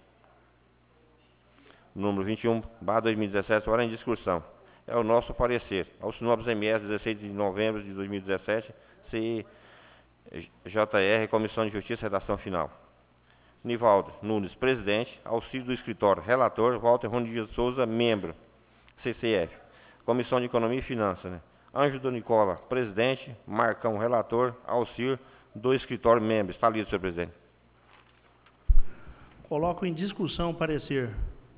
número 21/2017, ora em discussão. É o nosso parecer. Alcinópolis MS, 16 de novembro de 2017, CJR, Comissão de Justiça, Redação Final. Nivaldo Nunes, presidente. Auxílio do escritório, relator. Walter Rony de Souza, membro. CCF. Comissão de Economia e Finanças. Ângelo Nicola, presidente. Marcão, relator. Auxílio do escritório, membro. Está lido, senhor presidente. Coloco em discussão o parecer.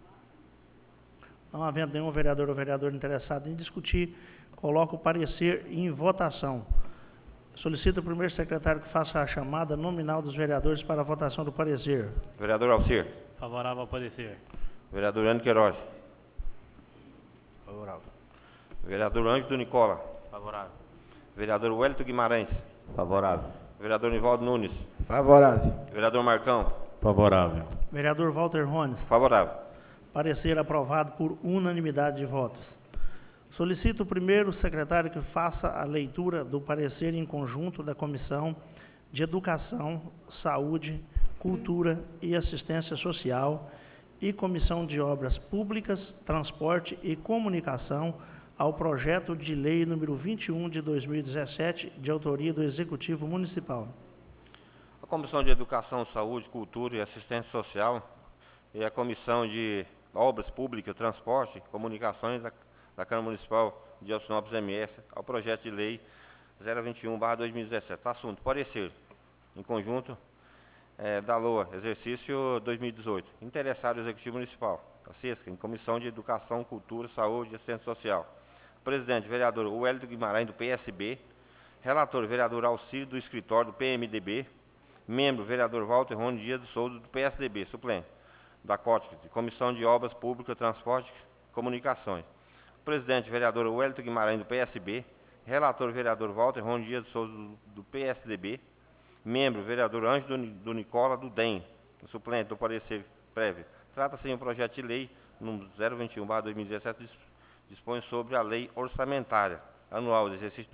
Não havendo nenhum vereador ou vereadora interessado em discutir, coloco o parecer em votação. Solicito ao primeiro secretário que faça a chamada nominal dos vereadores para a votação do parecer. Vereador Alcir. Favorável ao parecer. Vereador Ângelo Queiroz. Favorável. Vereador Ângelo Nicola. Favorável. Vereador Wellington Guimarães. Favorável. Vereador Nivaldo Nunes. Favorável. Vereador Marcão. Favorável. Vereador Walter Rones. Favorável. Parecer aprovado por unanimidade de votos. Solicito o primeiro secretário que faça a leitura do parecer em conjunto da Comissão de Educação, Saúde, Cultura e Assistência Social e Comissão de Obras Públicas, Transporte e Comunicação ao projeto de lei número 21 de 2017, de autoria do Executivo Municipal. A Comissão de Educação, Saúde, Cultura e Assistência Social e a Comissão de Obras Públicas, Transporte e Comunicações da Câmara Municipal de Alcinópolis MS ao projeto de lei 021/2017. Assunto: parecer em conjunto da LOA, exercício 2018. Interessado o Executivo Municipal, a CESCA, em Comissão de Educação, Cultura, Saúde e Assistência Social. Presidente, vereador Wellington Guimarães, do PSB. Relator, vereador Alcírio, do escritório do PMDB. Membro, vereador Walter Rony Dias de Souza, do PSDB. Suplente, da COTIC, Comissão de Obras Públicas, Transporte e Comunicações. Presidente, vereador Wellington Guimarães, do PSB. Relator, vereador Walter Rony Dias de Souza, do PSDB. Membro, vereador Ângelo do Nicola, do DEM. Suplente do parecer prévio. Trata-se de um projeto de lei número 021/2017, dispõe sobre a lei orçamentária anual do exercício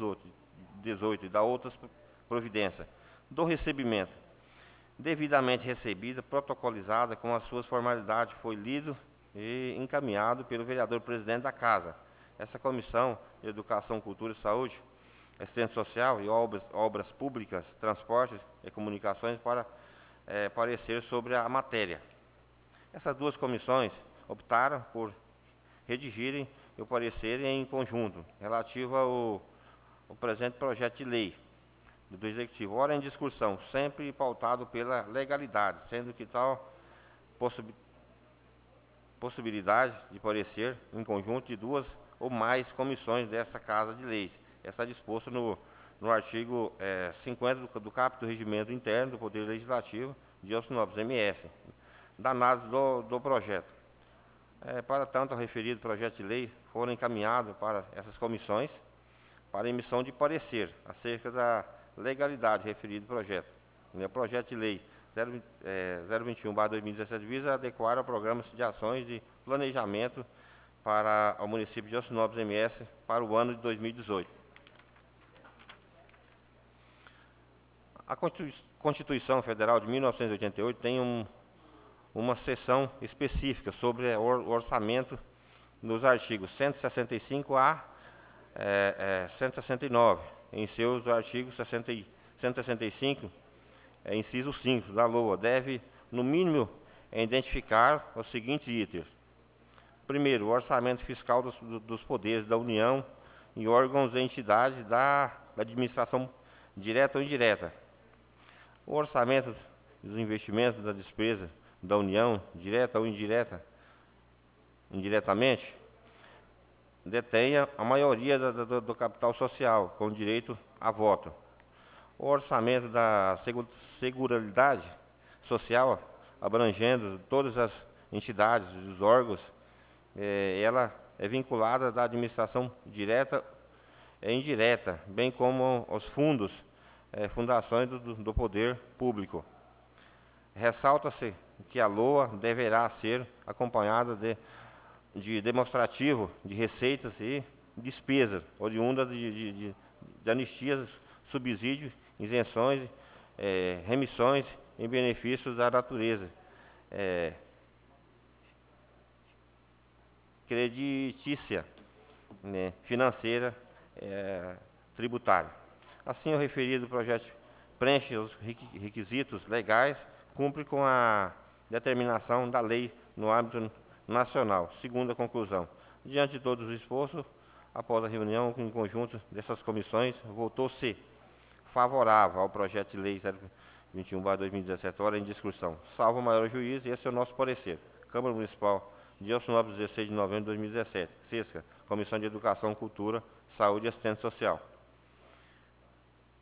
2018 e da outras providências do recebimento. Devidamente recebida, protocolizada com as suas formalidades, foi lido e encaminhado pelo vereador presidente da Casa. Essa Comissão de Educação, Cultura e Saúde, Assistência Social e Obras Públicas, Transportes e Comunicações para parecer sobre a matéria. Essas duas comissões optaram por redigirem o parecer em conjunto, relativo ao presente projeto de lei do Executivo. Ora em discussão, sempre pautado pela legalidade, sendo que tal possibilidade de parecer em conjunto de duas ou mais comissões dessa Casa de Leis. Está disposto no artigo 50 do caput do Regimento Interno do Poder Legislativo de Alcinópolis MS, da análise do projeto. Para tanto, o referido projeto de lei foram encaminhados para essas comissões para emissão de parecer acerca da legalidade referido projeto. O projeto de lei 021/2017 visa adequar ao programa de ações de planejamento para o município de Alcinópolis MS para o ano de 2018. A Constituição Federal de 1988 tem uma seção específica sobre o orçamento nos artigos 165 a 169, em seus artigos 165, inciso 5 da LOA, deve, no mínimo, identificar os seguintes itens. Primeiro, o orçamento fiscal dos poderes da União e órgãos e entidades da administração direta ou indireta. O orçamento dos investimentos da despesa da União, direta ou indiretamente, detenha a maioria do capital social, com direito a voto. O orçamento da Seguridade Social, abrangendo todas as entidades, os órgãos, ela é vinculada da administração direta e indireta, bem como os fundos, fundações do poder público. Ressalta-se que a LOA deverá ser acompanhada de demonstrativo de receitas e despesas oriundas de anistias, subsídios, isenções, remissões em benefícios da natureza creditícia, financeira, tributária. Assim, o referido projeto preenche os requisitos legais, cumpre com a determinação da lei no âmbito nacional. Segunda conclusão. Diante de todos os expostos, após a reunião em conjunto dessas comissões, votou-se favorável ao projeto de lei 021/2017, hora em discussão. Salvo o maior juízo, esse é o nosso parecer. Câmara Municipal de Alcinópolis, 16 de novembro de 2017. CESCA, Comissão de Educação, Cultura, Saúde e Assistência Social.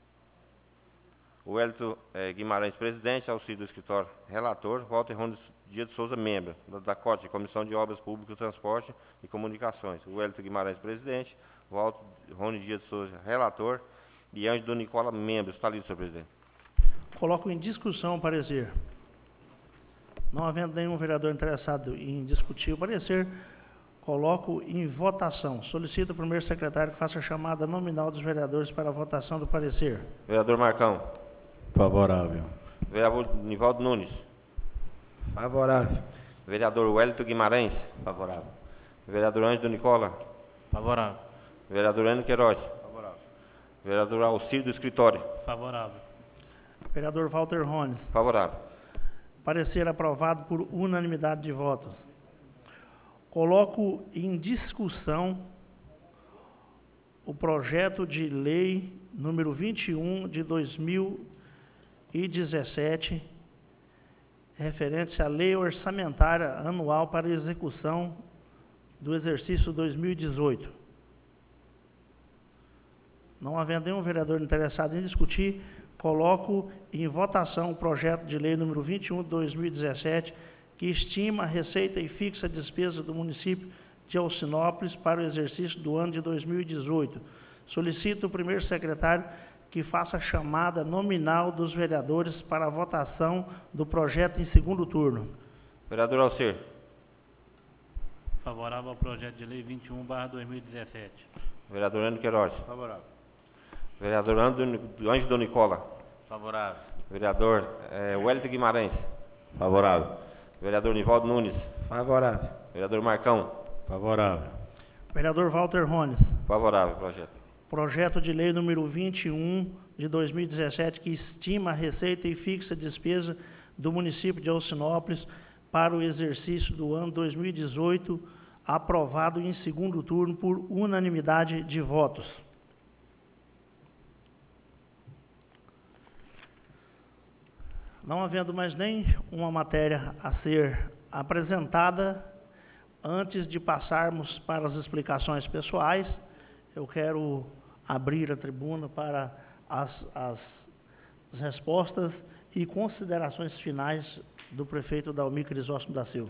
Wellington Guimarães, presidente, auxílio do escritório, relator, Walter Rony Dias de Souza, membro da COT, Comissão de Obras Públicas, Transporte e Comunicações. Wellington Guimarães, presidente, Walter Rony Dias de Souza, relator, e Ângelo Nicola, membro. Está lido, senhor presidente. Coloco em discussão o parecer. Não havendo nenhum vereador interessado em discutir o parecer, coloco em votação. Solicito ao primeiro secretário que faça a chamada nominal dos vereadores para a votação do parecer. Vereador Marcão. Favorável. Vereador Nivaldo Nunes. Favorável. Vereador Wellington Guimarães. Favorável. Vereador Ângelo Nicola. Favorável. Vereador Ana Queiroz. Favorável. Vereador Auxílio do Escritório. Favorável. Vereador Walter Rony. Favorável. Parecer aprovado por unanimidade de votos. Coloco em discussão o projeto de lei número 21 de 2017, referente à lei orçamentária anual para execução do exercício 2018. Não havendo nenhum vereador interessado em discutir, coloco em votação o projeto de lei número 21 de 2017, que estima a receita e fixa a despesa do município de Alcinópolis para o exercício do ano de 2018. Solicito o primeiro secretário que faça a chamada nominal dos vereadores para a votação do projeto em segundo turno. Vereador Alcir. Favorável ao projeto de lei 21/2017. Vereador Ana Queiroz. Favorável. Vereador Ângelo Nicola. Favorável. Vereador Wellington Guimarães. Favorável. Vereador Nivaldo Nunes. Favorável. Vereador Marcão. Favorável. Vereador Walter Rony. Favorável ao projeto. Projeto de lei número 21 de 2017, que estima a receita e fixa a despesa do município de Alcinópolis para o exercício do ano 2018, aprovado em segundo turno por unanimidade de votos. Não havendo mais nem uma matéria a ser apresentada, antes de passarmos para as explicações pessoais, eu quero abrir a tribuna para as respostas e considerações finais do prefeito Dalmir Crisóstomo da Silva.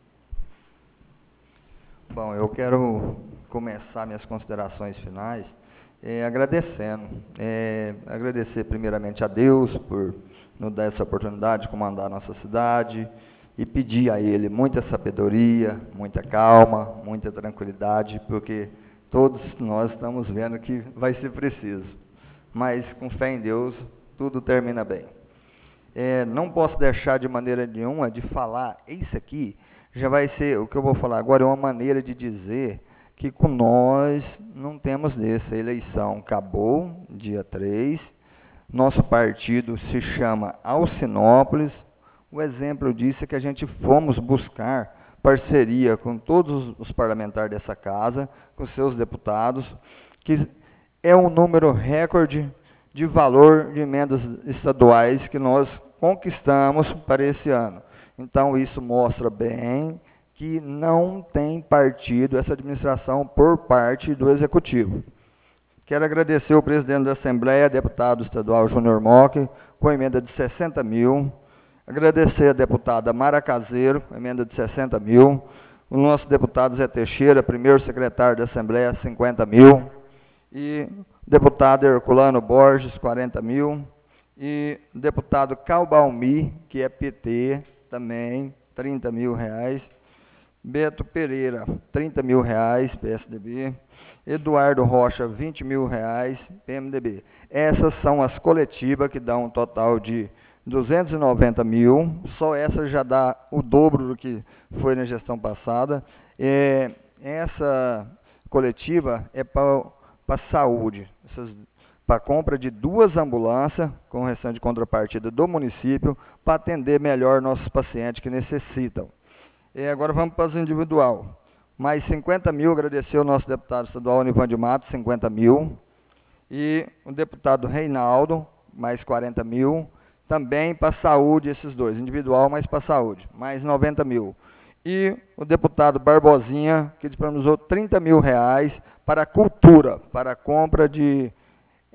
Bom, eu quero começar minhas considerações finais agradecendo. Agradecer primeiramente a Deus por nos dar essa oportunidade de comandar a nossa cidade e pedir a Ele muita sabedoria, muita calma, muita tranquilidade, porque todos nós estamos vendo que vai ser preciso. Mas com fé em Deus, tudo termina bem. Não posso deixar de maneira nenhuma de falar, isso aqui já vai ser, o que eu vou falar agora é uma maneira de dizer que com nós não temos dessa. A eleição acabou, dia 3, nosso partido se chama Alcinópolis. O exemplo disso é que a gente fomos buscar parceria com todos os parlamentares dessa casa, com seus deputados, que é um número recorde de valor de emendas estaduais que nós conquistamos para esse ano. Então, isso mostra bem que não tem partido essa administração por parte do Executivo. Quero agradecer ao presidente da Assembleia, deputado estadual Júnior Mock, com emenda de 60 mil. Agradecer a deputada Mara Caseiro, com emenda de 60 mil. O nosso deputado Zé Teixeira, primeiro secretário da Assembleia, 50 mil. E o deputado Herculano Borges, 40 mil. E o deputado Calbalmi, que é PT, também, 30 mil reais. Beto Pereira, 30 mil reais, PSDB. Eduardo Rocha, 20 mil reais, PMDB. Essas são as coletivas que dão um total de 290 mil. Só essa já dá o dobro do que foi na gestão passada. Essa coletiva é para a saúde, para a compra de 2 ambulâncias, com restante de contrapartida do município, para atender melhor nossos pacientes que necessitam. Agora vamos para as individual. Mais 50 mil, agradecer ao nosso deputado estadual Onivan de Matos, 50 mil. E o deputado Reinaldo, mais 40 mil. Também para a saúde, esses dois, individual, mas para a saúde, mais 90 mil. E o deputado Barbosinha, que disponibilizou 30 mil reais para a cultura, para a compra de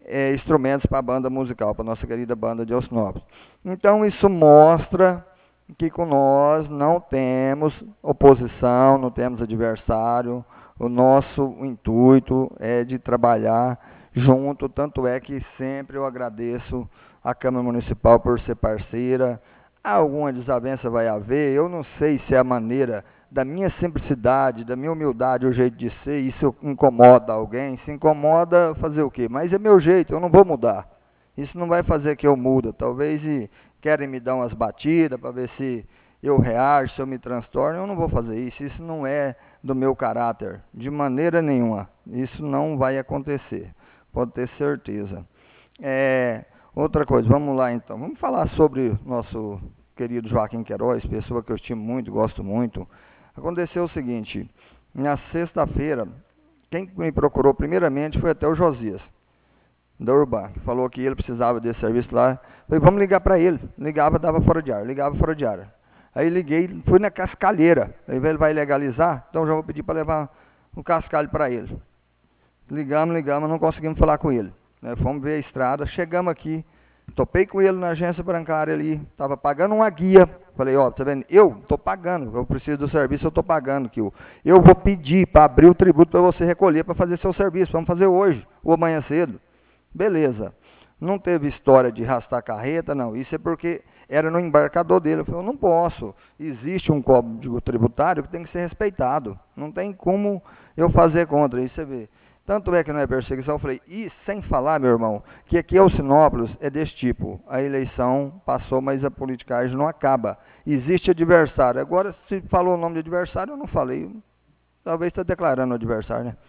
instrumentos para a banda musical, para a nossa querida banda de Alcinópolis. Então, isso mostra que com nós não temos oposição, não temos adversário, o nosso intuito é de trabalhar junto, tanto é que sempre eu agradeço a Câmara Municipal por ser parceira. Alguma desavença vai haver, eu não sei se é a maneira da minha simplicidade, da minha humildade, o jeito de ser, isso incomoda alguém, se incomoda, fazer o quê? Mas é meu jeito, eu não vou mudar. Isso não vai fazer que eu mude, talvez querem me dar umas batidas para ver se eu reajo, se eu me transtorno, eu não vou fazer isso não é do meu caráter, de maneira nenhuma, isso não vai acontecer, pode ter certeza. Outra coisa, vamos lá então, vamos falar sobre o nosso querido Joaquim Queiroz, pessoa que eu estimo muito, gosto muito. Aconteceu o seguinte, na sexta-feira, quem me procurou primeiramente foi até o Josias, da Urban, que falou que ele precisava desse serviço lá. Falei, vamos ligar para ele. Ligava, dava fora de ar, ligava fora de ar. Aí liguei, fui na cascalheira. Aí ele vai legalizar, então já vou pedir para levar um cascalho para ele. Ligamos, não conseguimos falar com ele. Fomos ver a estrada, chegamos aqui, topei com ele na agência bancária ali, estava pagando uma guia. Falei, ó, tá vendo? Eu estou pagando, eu preciso do serviço, eu estou pagando. Eu vou pedir para abrir o tributo para você recolher, para fazer seu serviço. Vamos fazer hoje, ou amanhã cedo. Beleza. Não teve história de arrastar carreta, não. Isso é porque era no embarcador dele. Eu falei, eu não posso. Existe um código tributário que tem que ser respeitado. Não tem como eu fazer contra isso, você vê. Tanto é que não é perseguição. Eu falei, e sem falar, meu irmão, que aqui Alcinópolis é desse tipo. A eleição passou, mas a politicagem não acaba. Existe adversário. Agora, se falou o nome de adversário, eu não falei. Talvez está declarando o adversário, né?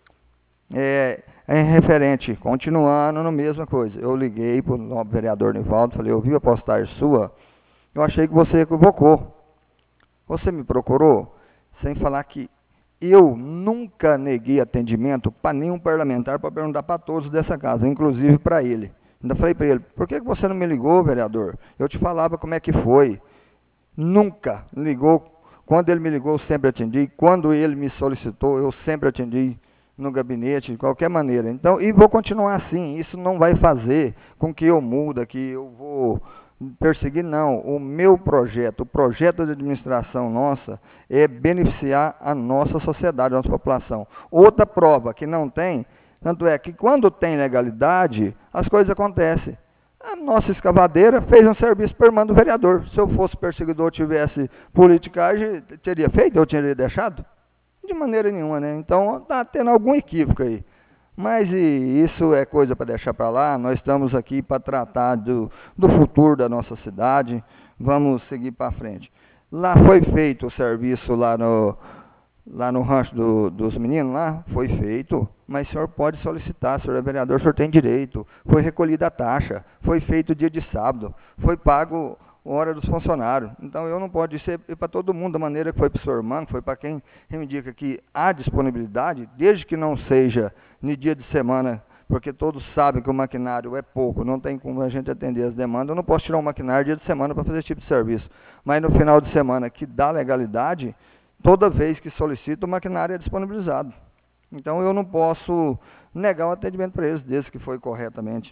Referente, continuando na mesma coisa. Eu liguei para o vereador Nivaldo, falei, eu vi a postagem sua, eu achei que você equivocou. Você me procurou, sem falar que eu nunca neguei atendimento para nenhum parlamentar para perguntar para todos dessa casa, inclusive para ele. Ainda falei para ele, por que você não me ligou, vereador? Eu te falava como é que foi. Nunca ligou. Quando ele me ligou, eu sempre atendi. Quando ele me solicitou, eu sempre atendi no gabinete, de qualquer maneira. Então, e vou continuar assim, isso não vai fazer com que eu mude, que eu vou perseguir, não. O meu projeto, o projeto de administração nossa, é beneficiar a nossa sociedade, a nossa população. Outra prova que não tem, tanto é que quando tem legalidade, as coisas acontecem. A nossa escavadeira fez um serviço por mando do vereador. Se eu fosse perseguidor, tivesse politicagem, teria feito, eu teria deixado? De maneira nenhuma, né? Então, está tendo algum equívoco aí. Mas isso é coisa para deixar para lá. Nós estamos aqui para tratar do futuro da nossa cidade. Vamos seguir para frente. Lá foi feito o serviço, lá no rancho dos meninos, lá foi feito. Mas o senhor pode solicitar, o senhor é vereador, o senhor tem direito. Foi recolhida a taxa, foi feito dia de sábado, foi pago hora dos funcionários. Então, eu não posso ser para todo mundo da maneira que foi para o senhor Armando, foi para quem reivindica que há disponibilidade, desde que não seja no dia de semana, porque todos sabem que o maquinário é pouco, não tem como a gente atender as demandas. Eu não posso tirar um maquinário dia de semana para fazer esse tipo de serviço. Mas no final de semana, que dá legalidade, toda vez que solicita, o maquinário é disponibilizado. Então, eu não posso negar o atendimento para eles, desde que foi corretamente.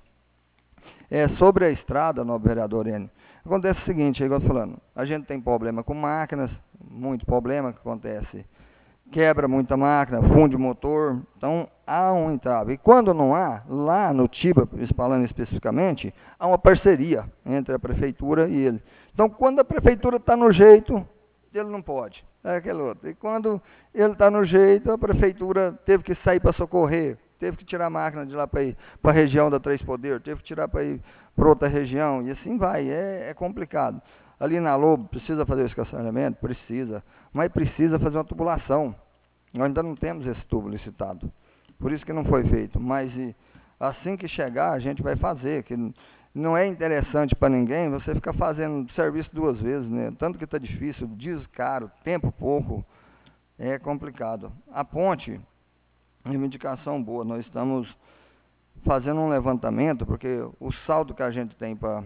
Sobre a estrada, nobre vereador N, acontece o seguinte, igual eu estou falando, a gente tem problema com máquinas, muito problema que acontece, quebra muita máquina, funde o motor, então há um entrave. E quando não há, lá no TIBA, falando especificamente, há uma parceria entre a prefeitura e ele. Então, quando a prefeitura está no jeito, ele não pode, é aquele outro. E quando ele está no jeito, a prefeitura teve que sair para socorrer, teve que tirar a máquina de lá para ir para a região da Três Poderes, teve que tirar para ir para outra região, e assim vai, é complicado. Ali na Lobo, precisa fazer o estacionamento? Precisa, mas precisa fazer uma tubulação. Nós ainda não temos esse tubo licitado, por isso que não foi feito. Mas assim que chegar, a gente vai fazer, que não é interessante para ninguém você ficar fazendo serviço duas vezes, né? Tanto que está difícil, dias caro, tempo pouco, é complicado. A ponte, reivindicação boa, nós estamos fazendo um levantamento, porque o saldo que a gente tem para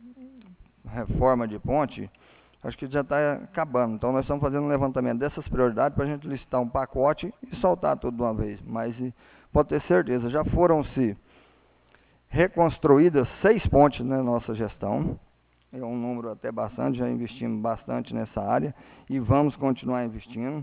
reforma de ponte, acho que já está acabando. Então, nós estamos fazendo um levantamento dessas prioridades para a gente listar um pacote e soltar tudo de uma vez. Mas pode ter certeza, já foram-se reconstruídas 6 pontes na nossa gestão. É um número até bastante, já investimos bastante nessa área e vamos continuar investindo.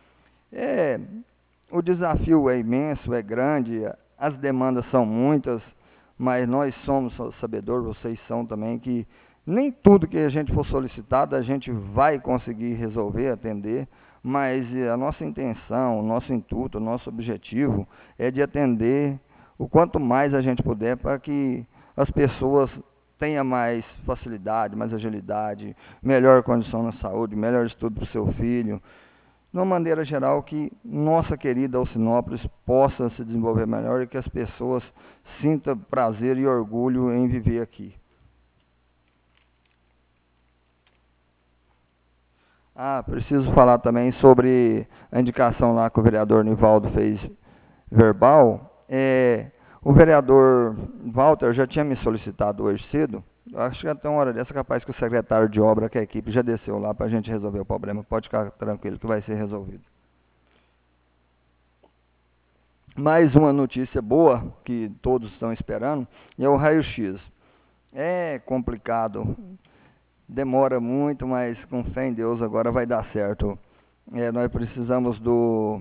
O desafio é imenso, é grande, as demandas são muitas, mas nós somos sabedores, vocês são também, que nem tudo que a gente for solicitado a gente vai conseguir resolver, atender, mas a nossa intenção, o nosso intuito, o nosso objetivo é de atender o quanto mais a gente puder para que as pessoas tenham mais facilidade, mais agilidade, melhor condição na saúde, melhor estudo para o seu filho. De uma maneira geral, que nossa querida Alcinópolis possa se desenvolver melhor e que as pessoas sintam prazer e orgulho em viver aqui. Preciso falar também sobre a indicação lá que o vereador Nivaldo fez verbal. O vereador Walter já tinha me solicitado hoje cedo. Acho que até uma hora dessa, capaz que o secretário de obra, que a equipe já desceu lá para a gente resolver o problema. Pode ficar tranquilo que vai ser resolvido. Mais uma notícia boa, que todos estão esperando, é o raio-x. É complicado, demora muito, mas com fé em Deus agora vai dar certo. Nós precisamos do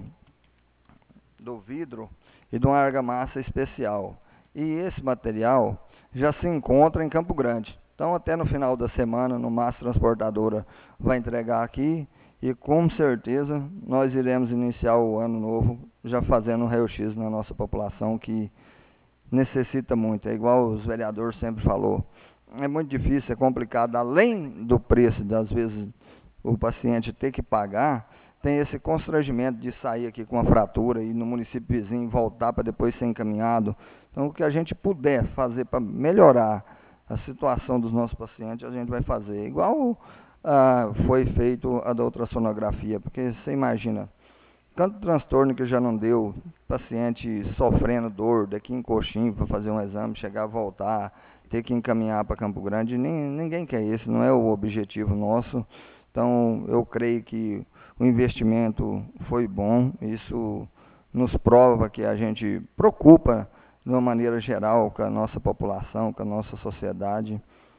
vidro e de uma argamassa especial. E esse material já se encontra em Campo Grande. Então, até no final da semana, no máximo, a transportadora vai entregar aqui e, com certeza, nós iremos iniciar o ano novo já fazendo um raio-x na nossa população, que necessita muito. É igual os vereadores sempre falou. É muito difícil, é complicado. Além do preço, às vezes, o paciente ter que pagar, tem esse constrangimento de sair aqui com uma fratura e no município vizinho voltar para depois ser encaminhado. Então, o que a gente puder fazer para melhorar a situação dos nossos pacientes, a gente vai fazer. Igual foi feito a da ultrassonografia, porque você imagina, tanto transtorno que já não deu, paciente sofrendo dor daqui em Coxim para fazer um exame, chegar, voltar, ter que encaminhar para Campo Grande, ninguém quer isso, não é o objetivo nosso. Então, eu creio que o investimento foi bom, isso nos prova que a gente preocupa de uma maneira geral com a nossa população, com a nossa sociedade.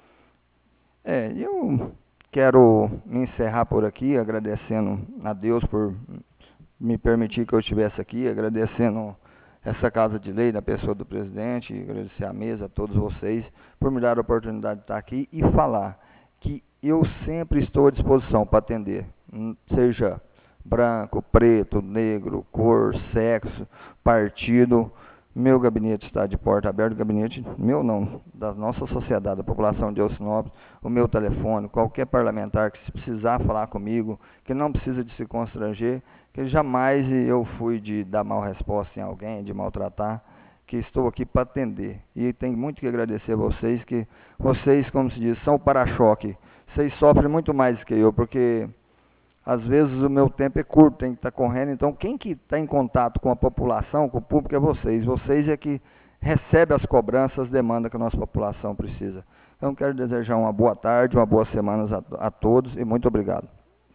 Eu quero me encerrar por aqui, agradecendo a Deus por me permitir que eu estivesse aqui, agradecendo essa Casa de Lei, da pessoa do presidente, agradecer à mesa, a todos vocês, por me dar a oportunidade de estar aqui e falar que eu sempre estou à disposição para atender, seja branco, preto, negro, cor, sexo, partido. Meu gabinete está de porta aberta, o gabinete meu não, da nossa sociedade, da população de Alcinópolis, o meu telefone, qualquer parlamentar que se precisar falar comigo, que não precisa de se constranger, que jamais eu fui de dar mal resposta em alguém, de maltratar, que estou aqui para atender. E tenho muito que agradecer a vocês, que vocês, como se diz, são o para-choque. Vocês sofrem muito mais que eu, porque às vezes o meu tempo é curto, tem que estar correndo. Então, quem que está em contato com a população, com o público, é vocês. Vocês é que recebem as cobranças, as demandas que a nossa população precisa. Então, quero desejar uma boa tarde, uma boa semana a todos e muito obrigado.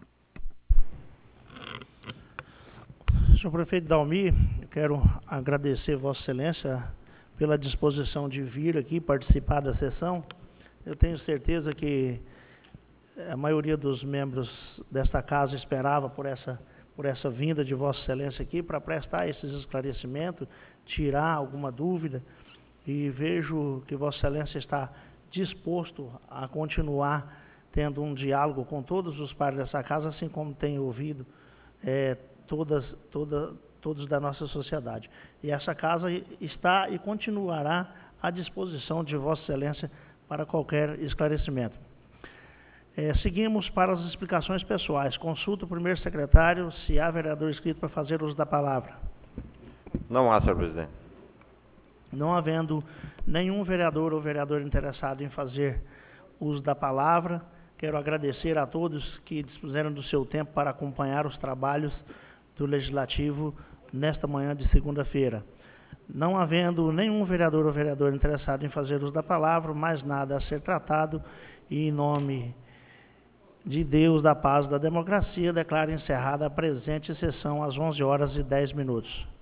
Senhor prefeito Dalmi, eu quero agradecer Vossa Excelência pela disposição de vir aqui participar da sessão. Eu tenho certeza que a maioria dos membros desta casa esperava por essa vinda de Vossa Excelência aqui para prestar esses esclarecimentos, tirar alguma dúvida, e vejo que Vossa Excelência está disposto a continuar tendo um diálogo com todos os pares dessa casa, assim como tem ouvido todos da nossa sociedade. E essa casa está e continuará à disposição de Vossa Excelência para qualquer esclarecimento. Seguimos para as explicações pessoais. Consulta o primeiro secretário se há vereador inscrito para fazer uso da palavra. Não há, senhor presidente. Não havendo nenhum vereador ou vereadora interessado em fazer uso da palavra, quero agradecer a todos que dispuseram do seu tempo para acompanhar os trabalhos do Legislativo nesta manhã de segunda-feira. Não havendo nenhum vereador ou vereadora interessado em fazer uso da palavra, mais nada a ser tratado, e em nome de Deus, da paz e da democracia, declaro encerrada a presente sessão às 11h10.